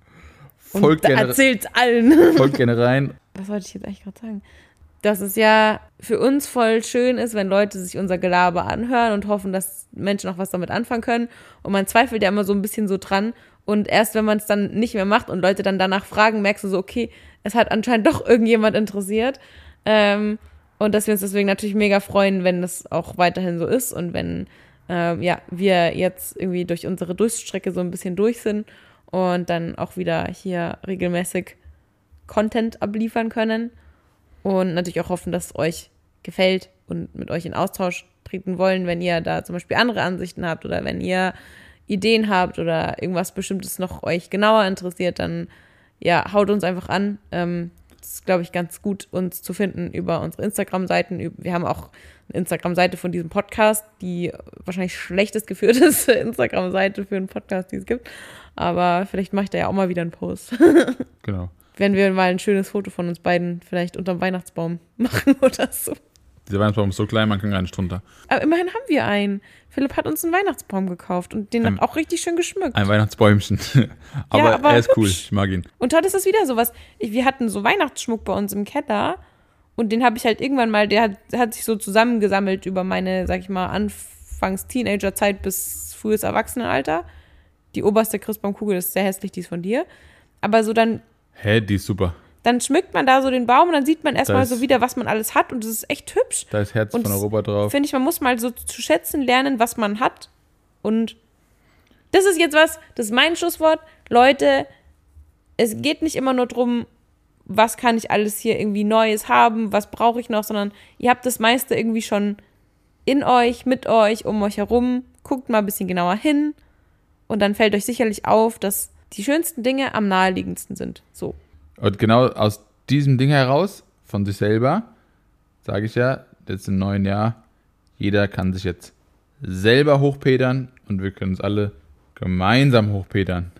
erzählt's allen. Folgt gerne rein. Was wollte ich jetzt eigentlich gerade sagen? Dass es ja für uns voll schön ist, wenn Leute sich unser Gelaber anhören und hoffen, dass Menschen auch was damit anfangen können. Und man zweifelt ja immer so ein bisschen so dran. Und erst wenn man es dann nicht mehr macht und Leute dann danach fragen, merkst du so, okay, es hat anscheinend doch irgendjemand interessiert. Und dass wir uns deswegen natürlich mega freuen, wenn das auch weiterhin so ist und wenn wir jetzt irgendwie durch unsere Durststrecke so ein bisschen durch sind und dann auch wieder hier regelmäßig Content abliefern können und natürlich auch hoffen, dass es euch gefällt und mit euch in Austausch treten wollen, wenn ihr da zum Beispiel andere Ansichten habt oder wenn ihr Ideen habt oder irgendwas Bestimmtes noch euch genauer interessiert, dann ja, haut uns einfach an. Das ist, glaube ich, ganz gut, uns zu finden über unsere Instagram-Seiten. Wir haben auch eine Instagram-Seite von diesem Podcast, die wahrscheinlich schlechtest geführteste Instagram-Seite für einen Podcast, die es gibt. Aber vielleicht mache ich da ja auch mal wieder einen Post. Genau. Wenn wir mal ein schönes Foto von uns beiden vielleicht unterm Weihnachtsbaum machen oder so. Dieser Weihnachtsbaum ist so klein, man kann gar nicht drunter. Aber immerhin haben wir einen. Philipp hat uns einen Weihnachtsbaum gekauft und den auch richtig schön geschmückt. Ein Weihnachtsbäumchen. aber er ist cool, ich mag ihn. Und heute ist es wieder sowas. Wir hatten so Weihnachtsschmuck bei uns im Keller und den habe ich halt irgendwann mal, der hat sich so zusammengesammelt über meine, sag ich mal, Anfangs-Teenager-Zeit bis frühes Erwachsenenalter. Die oberste Christbaumkugel ist sehr hässlich, die ist von dir. Aber so dann... Die ist super. Dann schmückt man da so den Baum und dann sieht man erstmal so wieder, was man alles hat und das ist echt hübsch. Da ist Herz und von Europa drauf. Finde ich, man muss mal so zu schätzen lernen, was man hat. Und das ist jetzt das ist mein Schlusswort. Leute, es geht nicht immer nur darum, was kann ich alles hier irgendwie Neues haben, was brauche ich noch, sondern ihr habt das meiste irgendwie schon in euch, mit euch, um euch herum. Guckt mal ein bisschen genauer hin und dann fällt euch sicherlich auf, dass die schönsten Dinge am naheliegendsten sind. So. Und genau aus diesem Ding heraus, von sich selber, sage ich ja, jetzt im neuen Jahr, jeder kann sich jetzt selber hochpedern und wir können uns alle gemeinsam hochpedern.